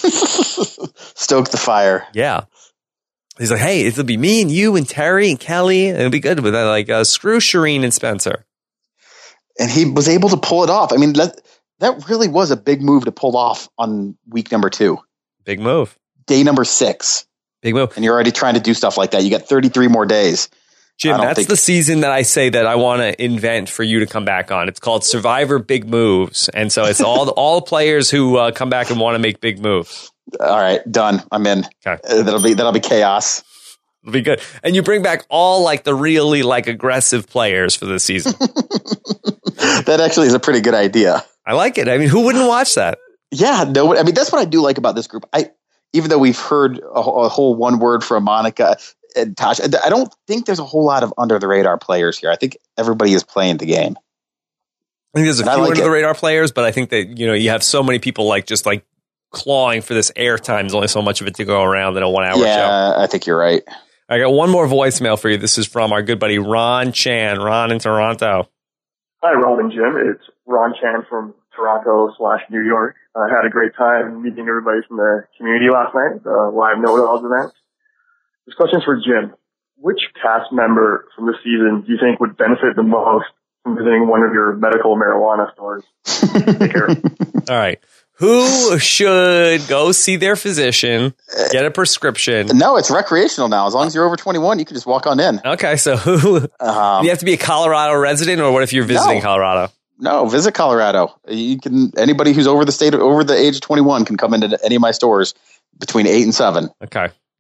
Speaker 2: Stoke the fire.
Speaker 1: Yeah. He's like, hey, it'll be me and you and Terry and Kelly. And it'll be good with that. Like, screw Shireen and Spencer.
Speaker 2: And he was able to pull it off. I mean, that really was a big move to pull off on week number 2.
Speaker 1: Big move.
Speaker 2: Day number 6.
Speaker 1: Big move.
Speaker 2: And you're already trying to do stuff like that. You got 33 more days.
Speaker 1: Jim, that's the season that I say that I want to invent for you to come back on. It's called Survivor Big Moves. And so it's all players who come back and want to make big moves.
Speaker 2: All right, done. I'm in.
Speaker 1: Okay.
Speaker 2: That'll be chaos.
Speaker 1: It'll be good. And you bring back all like the really like aggressive players for this season.
Speaker 2: That actually is a pretty good idea.
Speaker 1: I like it. I mean, who wouldn't watch that?
Speaker 2: Yeah, no. I mean, that's what I do like about this group. Even though we've heard a whole one word from Monica and Tasha, I don't think there's a whole lot of under the radar players here. I think everybody is playing the game.
Speaker 1: I think there's a few under the radar players, but I think that you have so many people like just like clawing for this airtime. There's only so much of it to go around in a 1 hour show.
Speaker 2: Yeah, I think you're right.
Speaker 1: I got one more voicemail for you. This is from our good buddy Ron Chan. Ron in Toronto.
Speaker 17: Hi, Rob and Jim. It's Ron Chan from Toronto/New York. I had a great time meeting everybody from the community last night, the live know-it-alls event. This question's for Jim. Which cast member from this season do you think would benefit the most from visiting one of your medical marijuana stores? Take care.
Speaker 1: All right. Who should go see their physician, get a prescription?
Speaker 2: No, it's recreational now. As long as you're over 21, you can just walk on in.
Speaker 1: Okay, so who? You have to be a Colorado resident, or what if you're visiting Colorado?
Speaker 2: No, visit Colorado. You can. Anybody who's over the age of 21 can come into any of my stores between 8 and 7.
Speaker 1: Okay.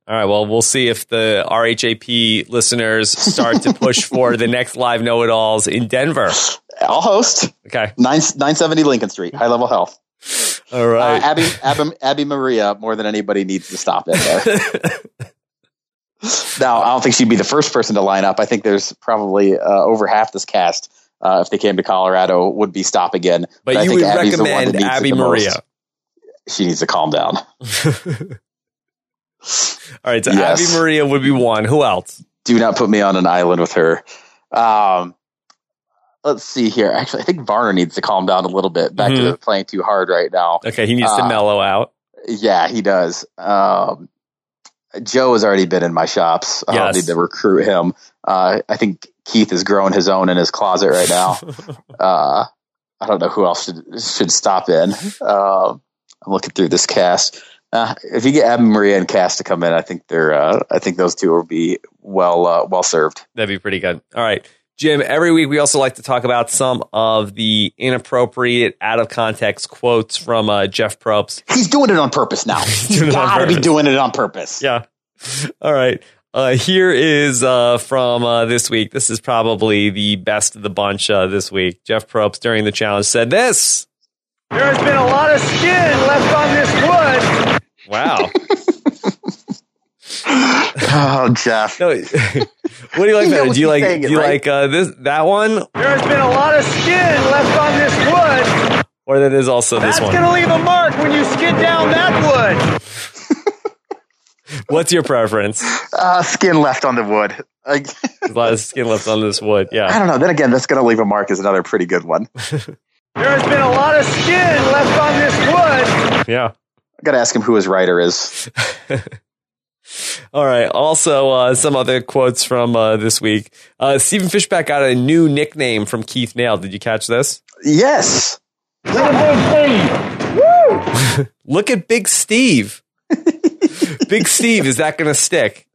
Speaker 1: All right. Well, we'll see if the RHAP listeners start to push for the next live know-it-alls in Denver.
Speaker 2: I'll host.
Speaker 1: Okay.
Speaker 2: 970 Lincoln Street, High Level Health.
Speaker 1: All right.
Speaker 2: Abby Maria, more than anybody needs to stop in there. Now, I don't think she'd be the first person to line up. I think there's probably over half this cast, if they came to Colorado, would be stop again.
Speaker 1: But
Speaker 2: I
Speaker 1: you
Speaker 2: think
Speaker 1: would
Speaker 2: Abby's the one
Speaker 1: recommend
Speaker 2: that needs it
Speaker 1: Abby
Speaker 2: the
Speaker 1: Maria.
Speaker 2: most. She needs to calm down.
Speaker 1: All right. So
Speaker 2: Yes.
Speaker 1: Abby Maria would be one. Who else?
Speaker 2: Do not put me on an island with her. Let's see here. Actually, I think Varner needs to calm down a little bit. Back to playing too hard right now.
Speaker 1: Okay. He needs to mellow out.
Speaker 2: Yeah, he does. Joe has already been in my shops. I don't need to recruit him. I think Keith has grown his own in his closet right now. I don't know who else should stop in. I'm looking through this cast. If you get Abby Maria and Cass to come in, I think I think those two will be well served.
Speaker 1: That'd be pretty good. All right, Jim. Every week we also like to talk about some of the inappropriate, out of context quotes from Jeff Probst.
Speaker 2: He's doing it on purpose now. He's got to be doing it on purpose.
Speaker 1: Yeah. All right. Here is from this week. This is probably the best of the bunch this week. Jeff Probst during the challenge said this.
Speaker 3: There has been a lot of skin left on this wood.
Speaker 1: Wow.
Speaker 2: Oh, Jeff.
Speaker 1: No, what do you like better? Do you like that one?
Speaker 3: There has been a lot of skin left on this wood.
Speaker 1: Or that is also this
Speaker 3: That's
Speaker 1: one?
Speaker 3: going to leave a mark when you skid down that wood.
Speaker 1: What's your preference?
Speaker 2: Skin left on the wood.
Speaker 1: There's a lot of skin left on this wood. Yeah.
Speaker 2: I don't know. Then again, that's going to leave a mark is another pretty good one.
Speaker 3: There has been a lot of skin left on this wood.
Speaker 1: Yeah.
Speaker 2: I got to ask him who his writer is.
Speaker 1: All right. Also, some other quotes from this week. Stephen Fishbach got a new nickname from Keith Nail. Did you catch this?
Speaker 2: Yes.
Speaker 1: Look at Big Steve. Big Steve, is that going to stick?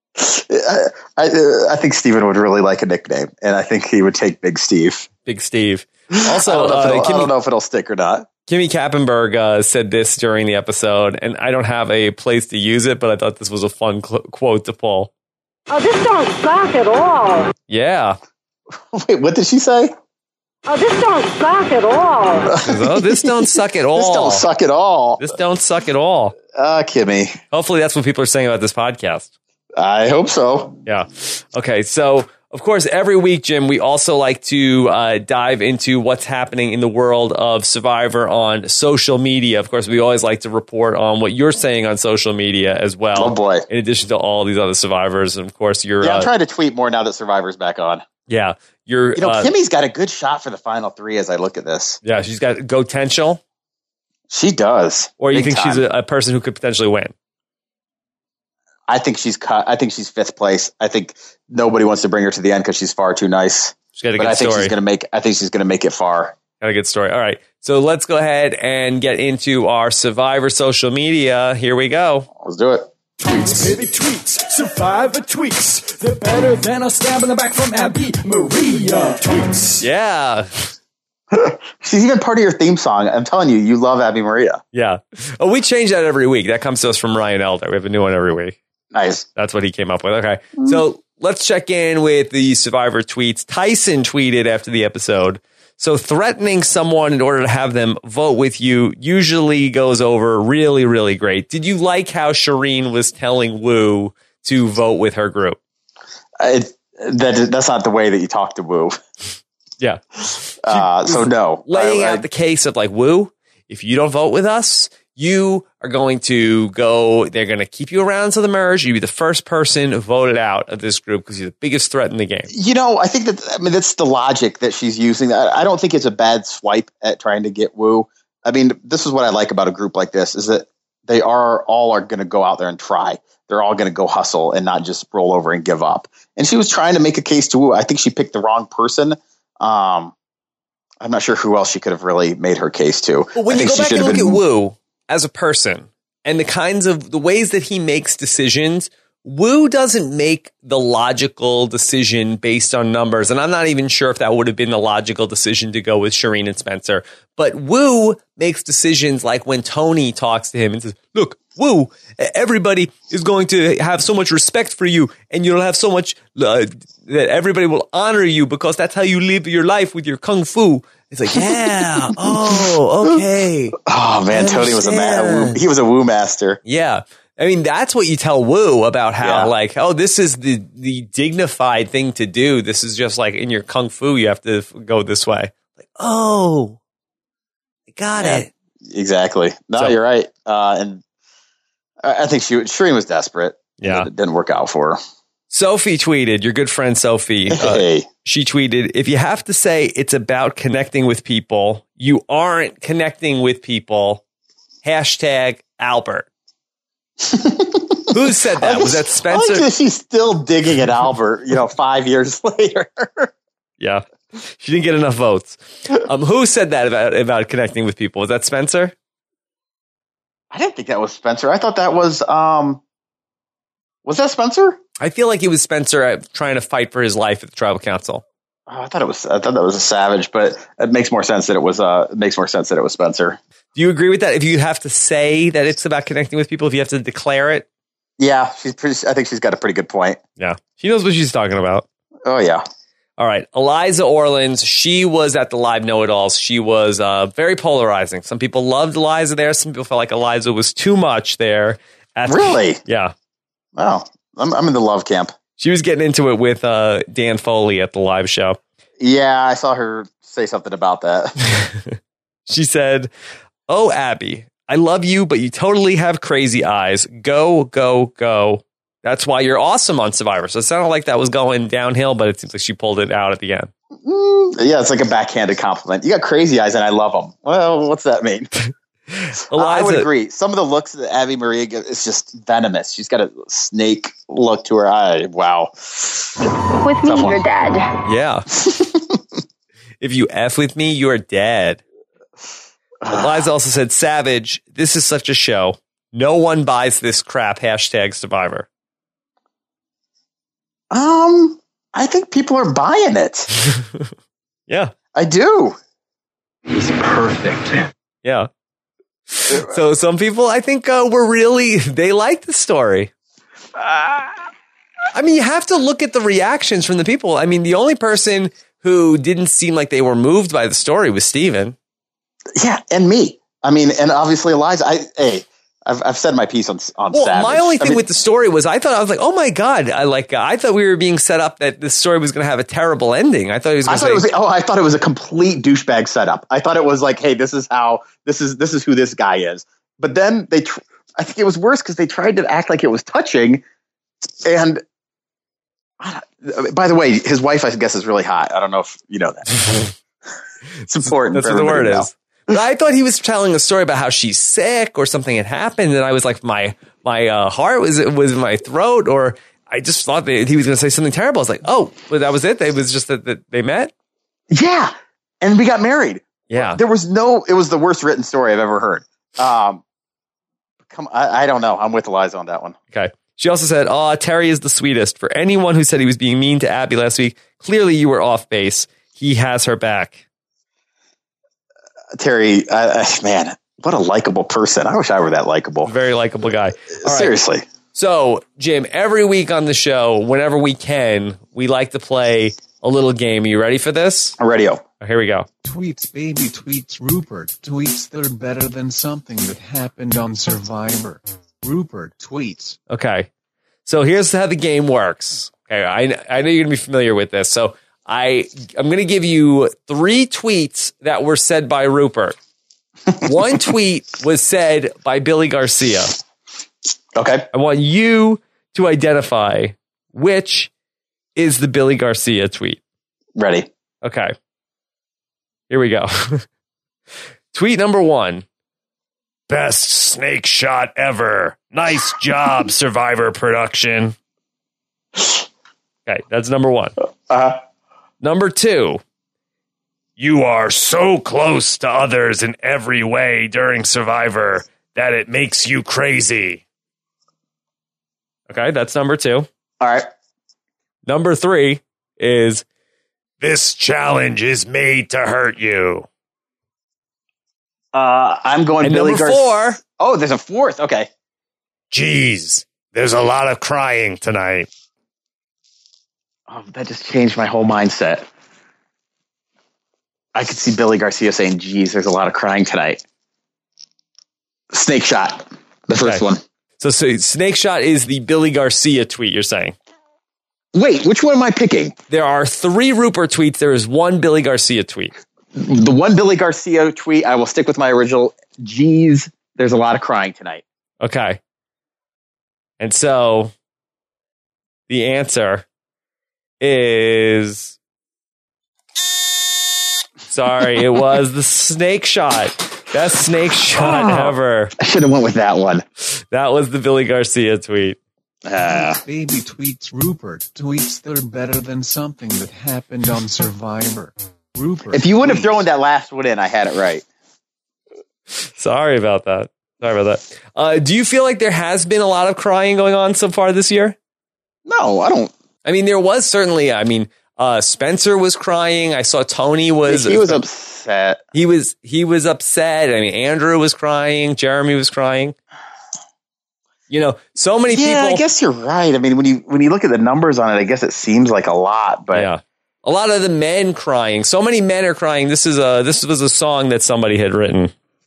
Speaker 2: I think Steven would really like a nickname, and I think he would take Big Steve.
Speaker 1: Big Steve. Also,
Speaker 2: I don't know if it'll stick or not.
Speaker 1: Kimmy Kappenberg said this during the episode, and I don't have a place to use it, but I thought this was a fun quote to pull.
Speaker 18: Oh, this don't suck at all.
Speaker 1: Yeah.
Speaker 2: Wait, what did she say?
Speaker 18: Oh, this don't suck at all.
Speaker 1: Oh, this don't suck at all.
Speaker 2: This don't suck at all.
Speaker 1: This don't suck at all.
Speaker 2: Kimmy.
Speaker 1: Hopefully that's what people are saying about this podcast.
Speaker 2: I hope so.
Speaker 1: Yeah. Okay. So, of course, every week, Jim, we also like to dive into what's happening in the world of Survivor on social media. Of course, we always like to report on what you're saying on social media as well.
Speaker 2: Oh, boy.
Speaker 1: In addition to all these other Survivors. And, of course, you're...
Speaker 2: Yeah, I'm trying to tweet more now that Survivor's back on.
Speaker 1: Yeah. You're,
Speaker 2: Kimmy's got a good shot for the final three as I look at this.
Speaker 1: Yeah, she's got potential.
Speaker 2: She does.
Speaker 1: Or you
Speaker 2: Big
Speaker 1: think
Speaker 2: time.
Speaker 1: she's a person who could potentially win?
Speaker 2: I think she's cut. I think she's fifth place. I think nobody wants to bring her to the end because she's far too nice.
Speaker 1: She's got a
Speaker 2: but
Speaker 1: good
Speaker 2: I think
Speaker 1: story.
Speaker 2: I think she's gonna make it far.
Speaker 1: Got a good story. All right. So let's go ahead and get into our Survivor social media. Here we go.
Speaker 2: Let's do it.
Speaker 3: Tweets, baby, tweets. Survivor tweets. They're better than a stab in the back from Abby Maria. Tweets.
Speaker 1: Yeah.
Speaker 2: She's even part of your theme song. I'm telling you, you love Abby Maria.
Speaker 1: Yeah. Oh, we change that every week. That comes to us from Ryan Elder. We have a new one every week.
Speaker 2: Nice.
Speaker 1: That's what he came up with. Okay. So let's check in with the Survivor tweets. Tyson tweeted after the episode. So threatening someone in order to have them vote with you usually goes over really, really great. Did you like how Shireen was telling Wu to vote with her group?
Speaker 2: That's not the way that you talk to Wu.
Speaker 1: Yeah.
Speaker 2: So no.
Speaker 1: Laying out the case of like, Wu, if you don't vote with us, you are going to go, they're going to keep you around to the merge. You'll be the first person voted out of this group because you're the biggest threat in the game.
Speaker 2: You know, I think that's the logic that she's using. I don't think it's a bad swipe at trying to get Wu. I mean, this is what I like about a group like this is that they are going to go out there and try. They're all going to go hustle and not just roll over and give up. And she was trying to make a case to Wu. I think she picked the wrong person. I'm not sure who else she could have really made her case to.
Speaker 1: But when you go back and look at Wu as a person and the ways that he makes decisions, Wu doesn't make the logical decision based on numbers, and I'm not even sure if that would have been the logical decision to go with Shireen and Spencer. But Wu makes decisions like when Tony talks to him and says, look, Wu, everybody is going to have so much respect for you, and you'll have so much that everybody will honor you because that's how you live your life with your kung fu. It's like, yeah, oh, okay.
Speaker 2: Oh, man, Tony was he was a Wu master.
Speaker 1: Yeah. I mean, that's what you tell Wu about how, like, oh, this is the dignified thing to do. This is just like in your kung fu, you have to go this way. Like, oh, I got it.
Speaker 2: Exactly. No, you're right. And I think Shireen was desperate.
Speaker 1: Yeah.
Speaker 2: It didn't work out for her.
Speaker 1: Sophie tweeted, your good friend Sophie. She tweeted, if you have to say it's about connecting with people, you aren't connecting with people. #Albert. Who said that? Was that Spencer?
Speaker 2: I like that she's still digging at Albert, 5 years later.
Speaker 1: Yeah. She didn't get enough votes. Who said that about connecting with people? Was that Spencer?
Speaker 2: I didn't think that was Spencer. I thought that was that Spencer?
Speaker 1: I feel like it was Spencer trying to fight for his life at the tribal council.
Speaker 2: Oh, I thought that was a Savage, but it makes more sense that it was Spencer.
Speaker 1: Do you agree with that? If you have to say that it's about connecting with people, if you have to declare it?
Speaker 2: Yeah, I think she's got a pretty good point.
Speaker 1: Yeah. She knows what she's talking about.
Speaker 2: Oh, yeah.
Speaker 1: All right. Eliza Orleans, she was at the Live Know-It-Alls. She was very polarizing. Some people loved Eliza there. Some people felt like Eliza was too much there.
Speaker 2: Really?
Speaker 1: Yeah.
Speaker 2: Wow. I'm in the love camp.
Speaker 1: She was getting into it with Dan Foley at the live show.
Speaker 2: Yeah, I saw her say something about that.
Speaker 1: She said, oh, Abby, I love you, but you totally have crazy eyes. Go, go, go. That's why you're awesome on Survivor. So it sounded like that was going downhill, but it seems like she pulled it out at the end.
Speaker 2: Yeah, it's like a backhanded compliment. You got crazy eyes and I love them. Well, what's that mean? I would agree. Some of the looks that Abby Maria gives is just venomous. She's got a snake look to her eye. Wow.
Speaker 19: With me, you're dead.
Speaker 1: Yeah. If you F with me, you're dead. Eliza also said, Savage, this is such a show. No one buys this crap. #Survivor.
Speaker 2: I think people are buying it.
Speaker 1: Yeah.
Speaker 2: I do.
Speaker 7: He's perfect.
Speaker 1: Yeah. So some people, I think, they like the story. I mean, you have to look at the reactions from the people. I mean, the only person who didn't seem like they were moved by the story was Steven.
Speaker 2: Yeah, and me. I mean, and obviously Eliza. I've said my piece on
Speaker 1: Savage. My only thing with the story was I was like, oh my God. I thought we were being set up that this story was going to have a terrible ending. I thought he was going to say,
Speaker 2: I thought it was a complete douchebag setup. I thought it was like, hey, this is who this guy is. But then I think it was worse because they tried to act like it was touching. And by the way, his wife, I guess, is really hot. I don't know if you know that. It's important.
Speaker 1: That's what the word is. But I thought he was telling a story about how she's sick or something had happened, and I was like, my heart was in my throat, or I just thought that he was going to say something terrible. I was like, oh, well, that was it. It was just that they met.
Speaker 2: Yeah, and we got married.
Speaker 1: Yeah,
Speaker 2: it was the worst written story I've ever heard. I don't know. I'm with Eliza on that one.
Speaker 1: Okay. She also said, "Oh, Terry is the sweetest. For anyone who said he was being mean to Abby last week, clearly you were off base. He has her back."
Speaker 2: Terry, man, what a likable person. I wish I were that likable.
Speaker 1: Very likable guy.
Speaker 2: Seriously.
Speaker 1: Right. So, Jim, every week on the show, whenever we can, we like to play a little game. Are you ready for this?
Speaker 2: I'm ready.
Speaker 1: Here we go.
Speaker 20: Tweets, baby, tweets, Rupert. Tweets that are better than something that happened on Survivor. Rupert tweets.
Speaker 1: Okay. So here's how the game works. Okay, I know you're going to be familiar with this. So I'm going to give you 3 tweets that were said by Rupert. One tweet was said by Billy Garcia.
Speaker 2: Okay.
Speaker 1: I want you to identify which is the Billy Garcia tweet.
Speaker 2: Ready.
Speaker 1: Okay. Here we go. Tweet number 1. Best snake shot ever. Nice job, Survivor production. Okay, that's number 1. Number 2. You are so close to others in every way during Survivor that it makes you crazy. Okay, that's number 2.
Speaker 2: All right.
Speaker 1: Number 3 is, this challenge is made to hurt you.
Speaker 2: I'm going
Speaker 1: And
Speaker 2: Billy
Speaker 1: number
Speaker 2: Garcia.
Speaker 1: 4.
Speaker 2: Oh, there's a 4th. Okay.
Speaker 1: Geez, there's a lot of crying tonight.
Speaker 2: Oh, that just changed my whole mindset. I could see Billy Garcia saying, geez, there's a lot of crying tonight. Snake shot. The first one.
Speaker 1: So Snake Shot is the Billy Garcia tweet, you're saying?
Speaker 2: Wait, which one am I picking?
Speaker 1: There are 3 Rupert tweets. There is 1 Billy Garcia tweet.
Speaker 2: The one Billy Garcia tweet, I will stick with my original. Geez, there's a lot of crying tonight.
Speaker 1: Okay. And so the answer is... Sorry, it was the Snake Shot. Best Snake Shot ever.
Speaker 2: I should have went with that one.
Speaker 1: That was the Billy Garcia tweet.
Speaker 20: Baby tweets Rupert tweets they're better than something that happened on Survivor. Rupert.
Speaker 2: If you would have thrown that last one in, I had it right.
Speaker 1: Sorry about that. Do you feel like there has been a lot of crying going on so far this year?
Speaker 2: No, I don't.
Speaker 1: I mean, there was certainly, Spencer was crying. I saw Tony was...
Speaker 2: He was upset.
Speaker 1: He was upset. I mean, Andrew was crying. Jeremy was crying. You know, so many people...
Speaker 2: Yeah, I guess you're right. I mean, when you look at the numbers on it, I guess it seems like a lot, but...
Speaker 1: Yeah. A lot of the men crying. So many men are crying. This was a song that somebody had written.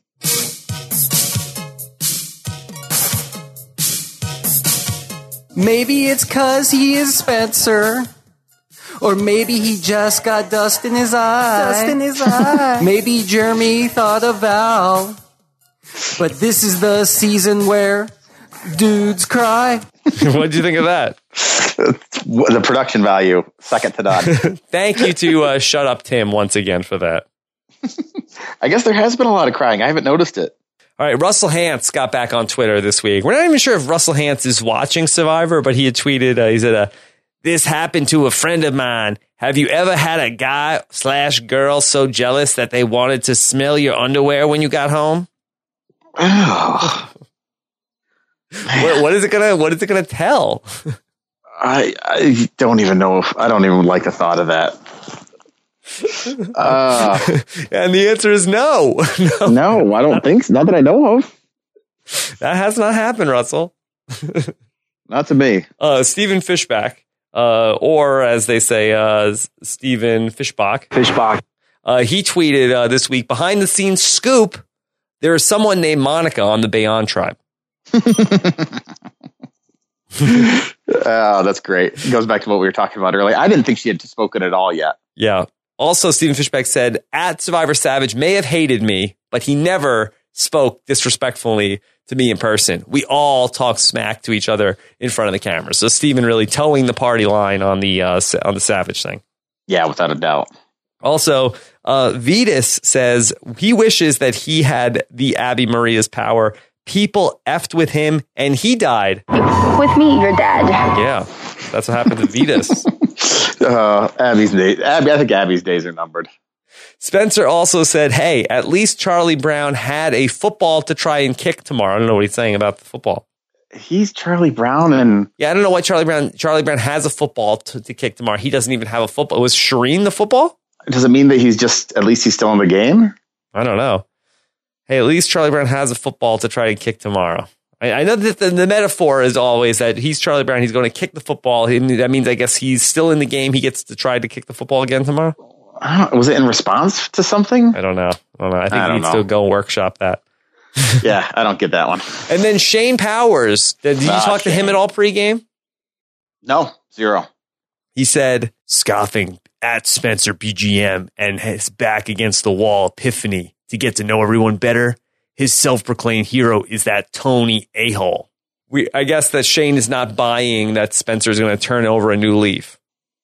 Speaker 21: Maybe it's 'cause he is Spencer. Or maybe he just got dust in his eye. Maybe Jeremy thought of Val. But this is the season where dudes cry.
Speaker 1: What do you think of that?
Speaker 2: The production value, second to none.
Speaker 1: Thank you to Shut Up Tim once again for that.
Speaker 2: I guess there has been a lot of crying. I haven't noticed it.
Speaker 1: All right, Russell Hantz got back on Twitter this week. We're not even sure if Russell Hantz is watching Survivor, but he had tweeted, he said, this happened to a friend of mine. Have you ever had a guy/girl so jealous that they wanted to smell your underwear when you got home?
Speaker 2: Oh.
Speaker 1: What is it gonna tell?
Speaker 2: I don't even know I don't even like the thought of that.
Speaker 1: And the answer is no.
Speaker 2: No, I don't think so. Not that I know of.
Speaker 1: That has not happened, Russell.
Speaker 2: Not to me.
Speaker 1: Stephen Fishback, or as they say, Stephen Fishbach. He tweeted this week, behind the scenes scoop, there is someone named Monica on the Bayonne tribe.
Speaker 2: Oh, that's great. It goes back to what we were talking about earlier. I didn't think she had spoken at all yet.
Speaker 1: Yeah. Also, Stephen Fishback said, at Survivor Savage may have hated me, but he never spoke disrespectfully to me in person. We all talk smack to each other in front of the camera. So Stephen really towing the party line on the Savage thing.
Speaker 2: Yeah, without a doubt.
Speaker 1: Also, Vetus says he wishes that he had the Abby Maria's power. People effed with him and he died.
Speaker 19: With me, you're dead.
Speaker 1: Yeah, that's what happened to Vetus.
Speaker 2: Abby's days. I think Abby's days are numbered.
Speaker 1: Spencer also said, hey, at least Charlie Brown had a football to try and kick tomorrow. I don't know what he's saying about the football.
Speaker 2: He's Charlie Brown and...
Speaker 1: Yeah, I don't know why Charlie Brown has a football to kick tomorrow. He doesn't even have a football. Was Shireen the football?
Speaker 2: Does it mean that at least he's still in the game?
Speaker 1: I don't know. Hey, at least Charlie Brown has a football to try and kick tomorrow. I know that the metaphor is always that he's Charlie Brown. He's going to kick the football. That means, I guess, he's still in the game. He gets to try to kick the football again tomorrow.
Speaker 2: Was it in response to something?
Speaker 1: I don't know. I think he needs to go workshop that.
Speaker 2: Yeah, I don't get that one.
Speaker 1: And then Shane Powers. Did you talk to him at all pregame?
Speaker 2: No, 0.
Speaker 1: He said, scoffing at Spencer BGM and his back against the wall epiphany to get to know everyone better. His self-proclaimed hero is that Tony a-hole. I guess that Shane is not buying that Spencer is going to turn over a new leaf.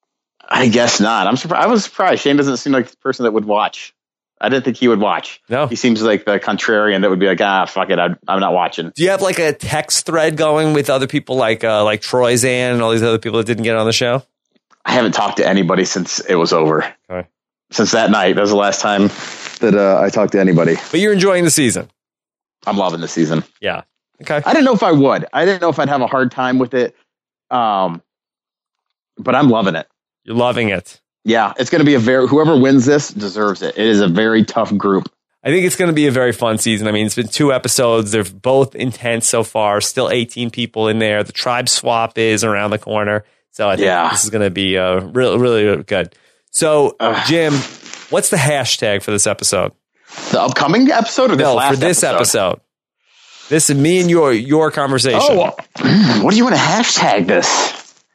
Speaker 2: I guess not. I'm surprised. I was surprised. Shane doesn't seem like the person that would watch. I didn't think he would watch.
Speaker 1: No.
Speaker 2: He seems like the contrarian that would be like, fuck it. I'm not watching.
Speaker 1: Do you have like a text thread going with other people like Troy Zan and all these other people that didn't get on the show?
Speaker 2: I haven't talked to anybody since it was over.
Speaker 1: Okay.
Speaker 2: Since that night. That was the last time that I talked to anybody.
Speaker 1: But you're enjoying the season.
Speaker 2: I'm loving the season.
Speaker 1: Yeah. Okay.
Speaker 2: I didn't know if I would. I didn't know if I'd have a hard time with it But I'm loving it.
Speaker 1: You're loving it.
Speaker 2: Yeah, it's going to be whoever wins this deserves it. It is a very tough group.
Speaker 1: I think it's going to be a very fun season. I mean, it's been 2 episodes. They're both intense so far. Still 18 people in there. The tribe swap is around the corner. So I think this is going to be really, really good. So, Jim, what's the hashtag for this episode?
Speaker 2: The upcoming episode or this last
Speaker 1: for this episode? This is me and your conversation.
Speaker 2: Oh, what do you want to hashtag this?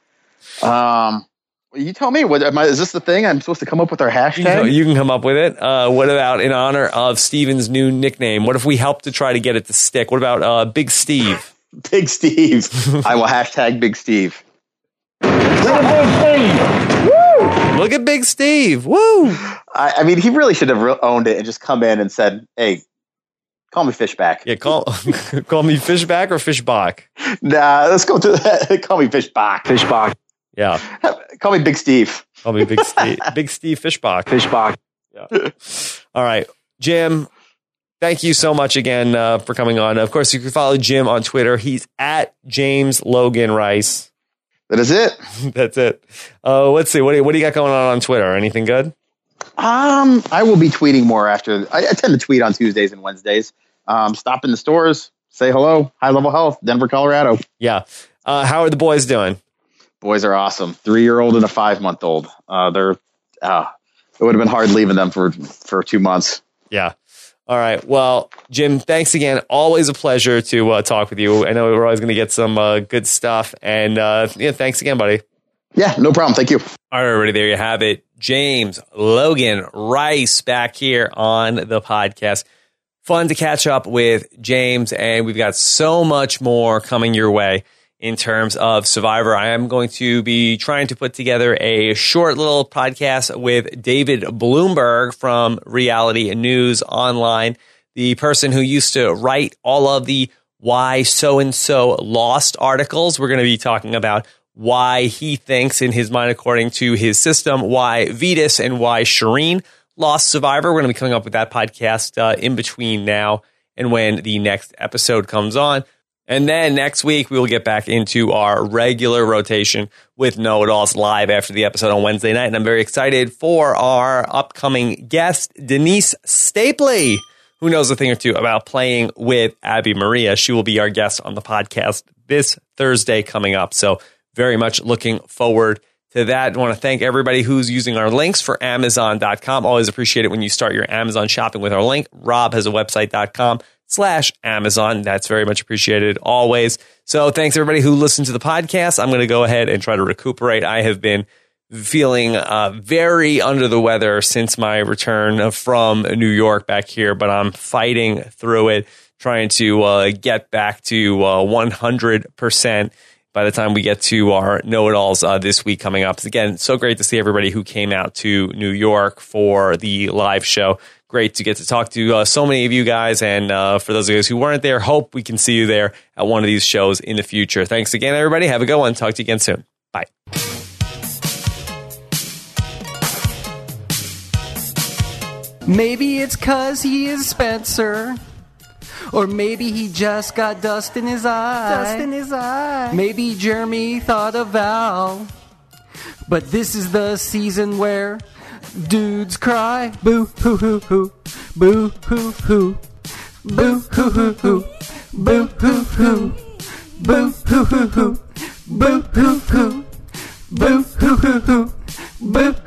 Speaker 2: You tell me. Is this the thing? I'm supposed to come up with our hashtag?
Speaker 1: You can come up with it. What about in honor of Steven's new nickname? What if we help to try to get it to stick? What about Big Steve?
Speaker 2: Big Steve. I will hashtag Big Steve.
Speaker 1: Look at Big Steve. Woo!
Speaker 2: I mean, he really should have owned it and just come in and said, hey, call me Fishback.
Speaker 1: Yeah, call me Fishback or Fishbach?
Speaker 2: Nah, let's go to that. Call me Fishbach.
Speaker 7: Fishbach.
Speaker 1: Yeah.
Speaker 2: Call me Big Steve.
Speaker 1: Call me Big Steve. Big Steve Fishbach.
Speaker 7: Fishbach.
Speaker 1: Yeah. All right. Jim, thank you so much again for coming on. Of course, you can follow Jim on Twitter. He's at James Logan Rice.
Speaker 2: That is it.
Speaker 1: That's it. Let's see. What do you got going on Twitter? Anything good?
Speaker 2: I will be tweeting more after. I tend to tweet on Tuesdays and Wednesdays. Stop in the stores, say hello. High Level Health, Denver, Colorado.
Speaker 1: Yeah. How are the boys doing?
Speaker 2: Boys are awesome. 3-year-old and a 5-month-old. It would have been hard leaving them for 2 months.
Speaker 1: Yeah. All right. Well, Jim, thanks again. Always a pleasure to talk with you. I know we're always going to get some good stuff. And thanks again, buddy.
Speaker 2: Yeah, no problem. Thank you.
Speaker 1: All right, everybody. There you have it. James Logan Rice back here on the podcast. Fun to catch up with James, and we've got so much more coming your way in terms of Survivor. I am going to be trying to put together a short little podcast with David Bloomberg from Reality News Online, the person who used to write all of the Why So-and-so Lost articles. We're going to be talking about why he thinks, in his mind, according to his system, why Vetus and why Shireen lost Survivor. We're going to be coming up with that podcast in between now and when the next episode comes on. And then next week, we will get back into our regular rotation with Know It Alls live after the episode on Wednesday night. And I'm very excited for our upcoming guest, Denise Stapley, who knows a thing or two about playing with Abby Maria. She will be our guest on the podcast this Thursday coming up. So very much looking forward to that. I want to thank everybody who's using our links for Amazon.com. Always appreciate it when you start your Amazon shopping with our link. Rob has a website.com/Amazon. That's very much appreciated always. So thanks everybody who listened to the podcast. I'm going to go ahead and try to recuperate. I have been feeling very under the weather since my return from New York back here, but I'm fighting through it, trying to get back to 100% by the time we get to our know-it-alls this week coming up. Again, so great to see everybody who came out to New York for the live show. Great to get to talk to so many of you guys. And for those of you guys who weren't there, hope we can see you there at one of these shows in the future. Thanks again, everybody. Have a good one. Talk to you again soon. Bye.
Speaker 21: Maybe it's 'cause he is Spencer. Or maybe he just got dust in his eye. Maybe Jeremy thought of Val. But this is the season where dudes cry. Boo hoo hoo hoo. Boo hoo hoo. Boo hoo hoo hoo. Boo hoo hoo. Boo hoo hoo hoo. Boo hoo hoo. Boo hoo hoo hoo. Boo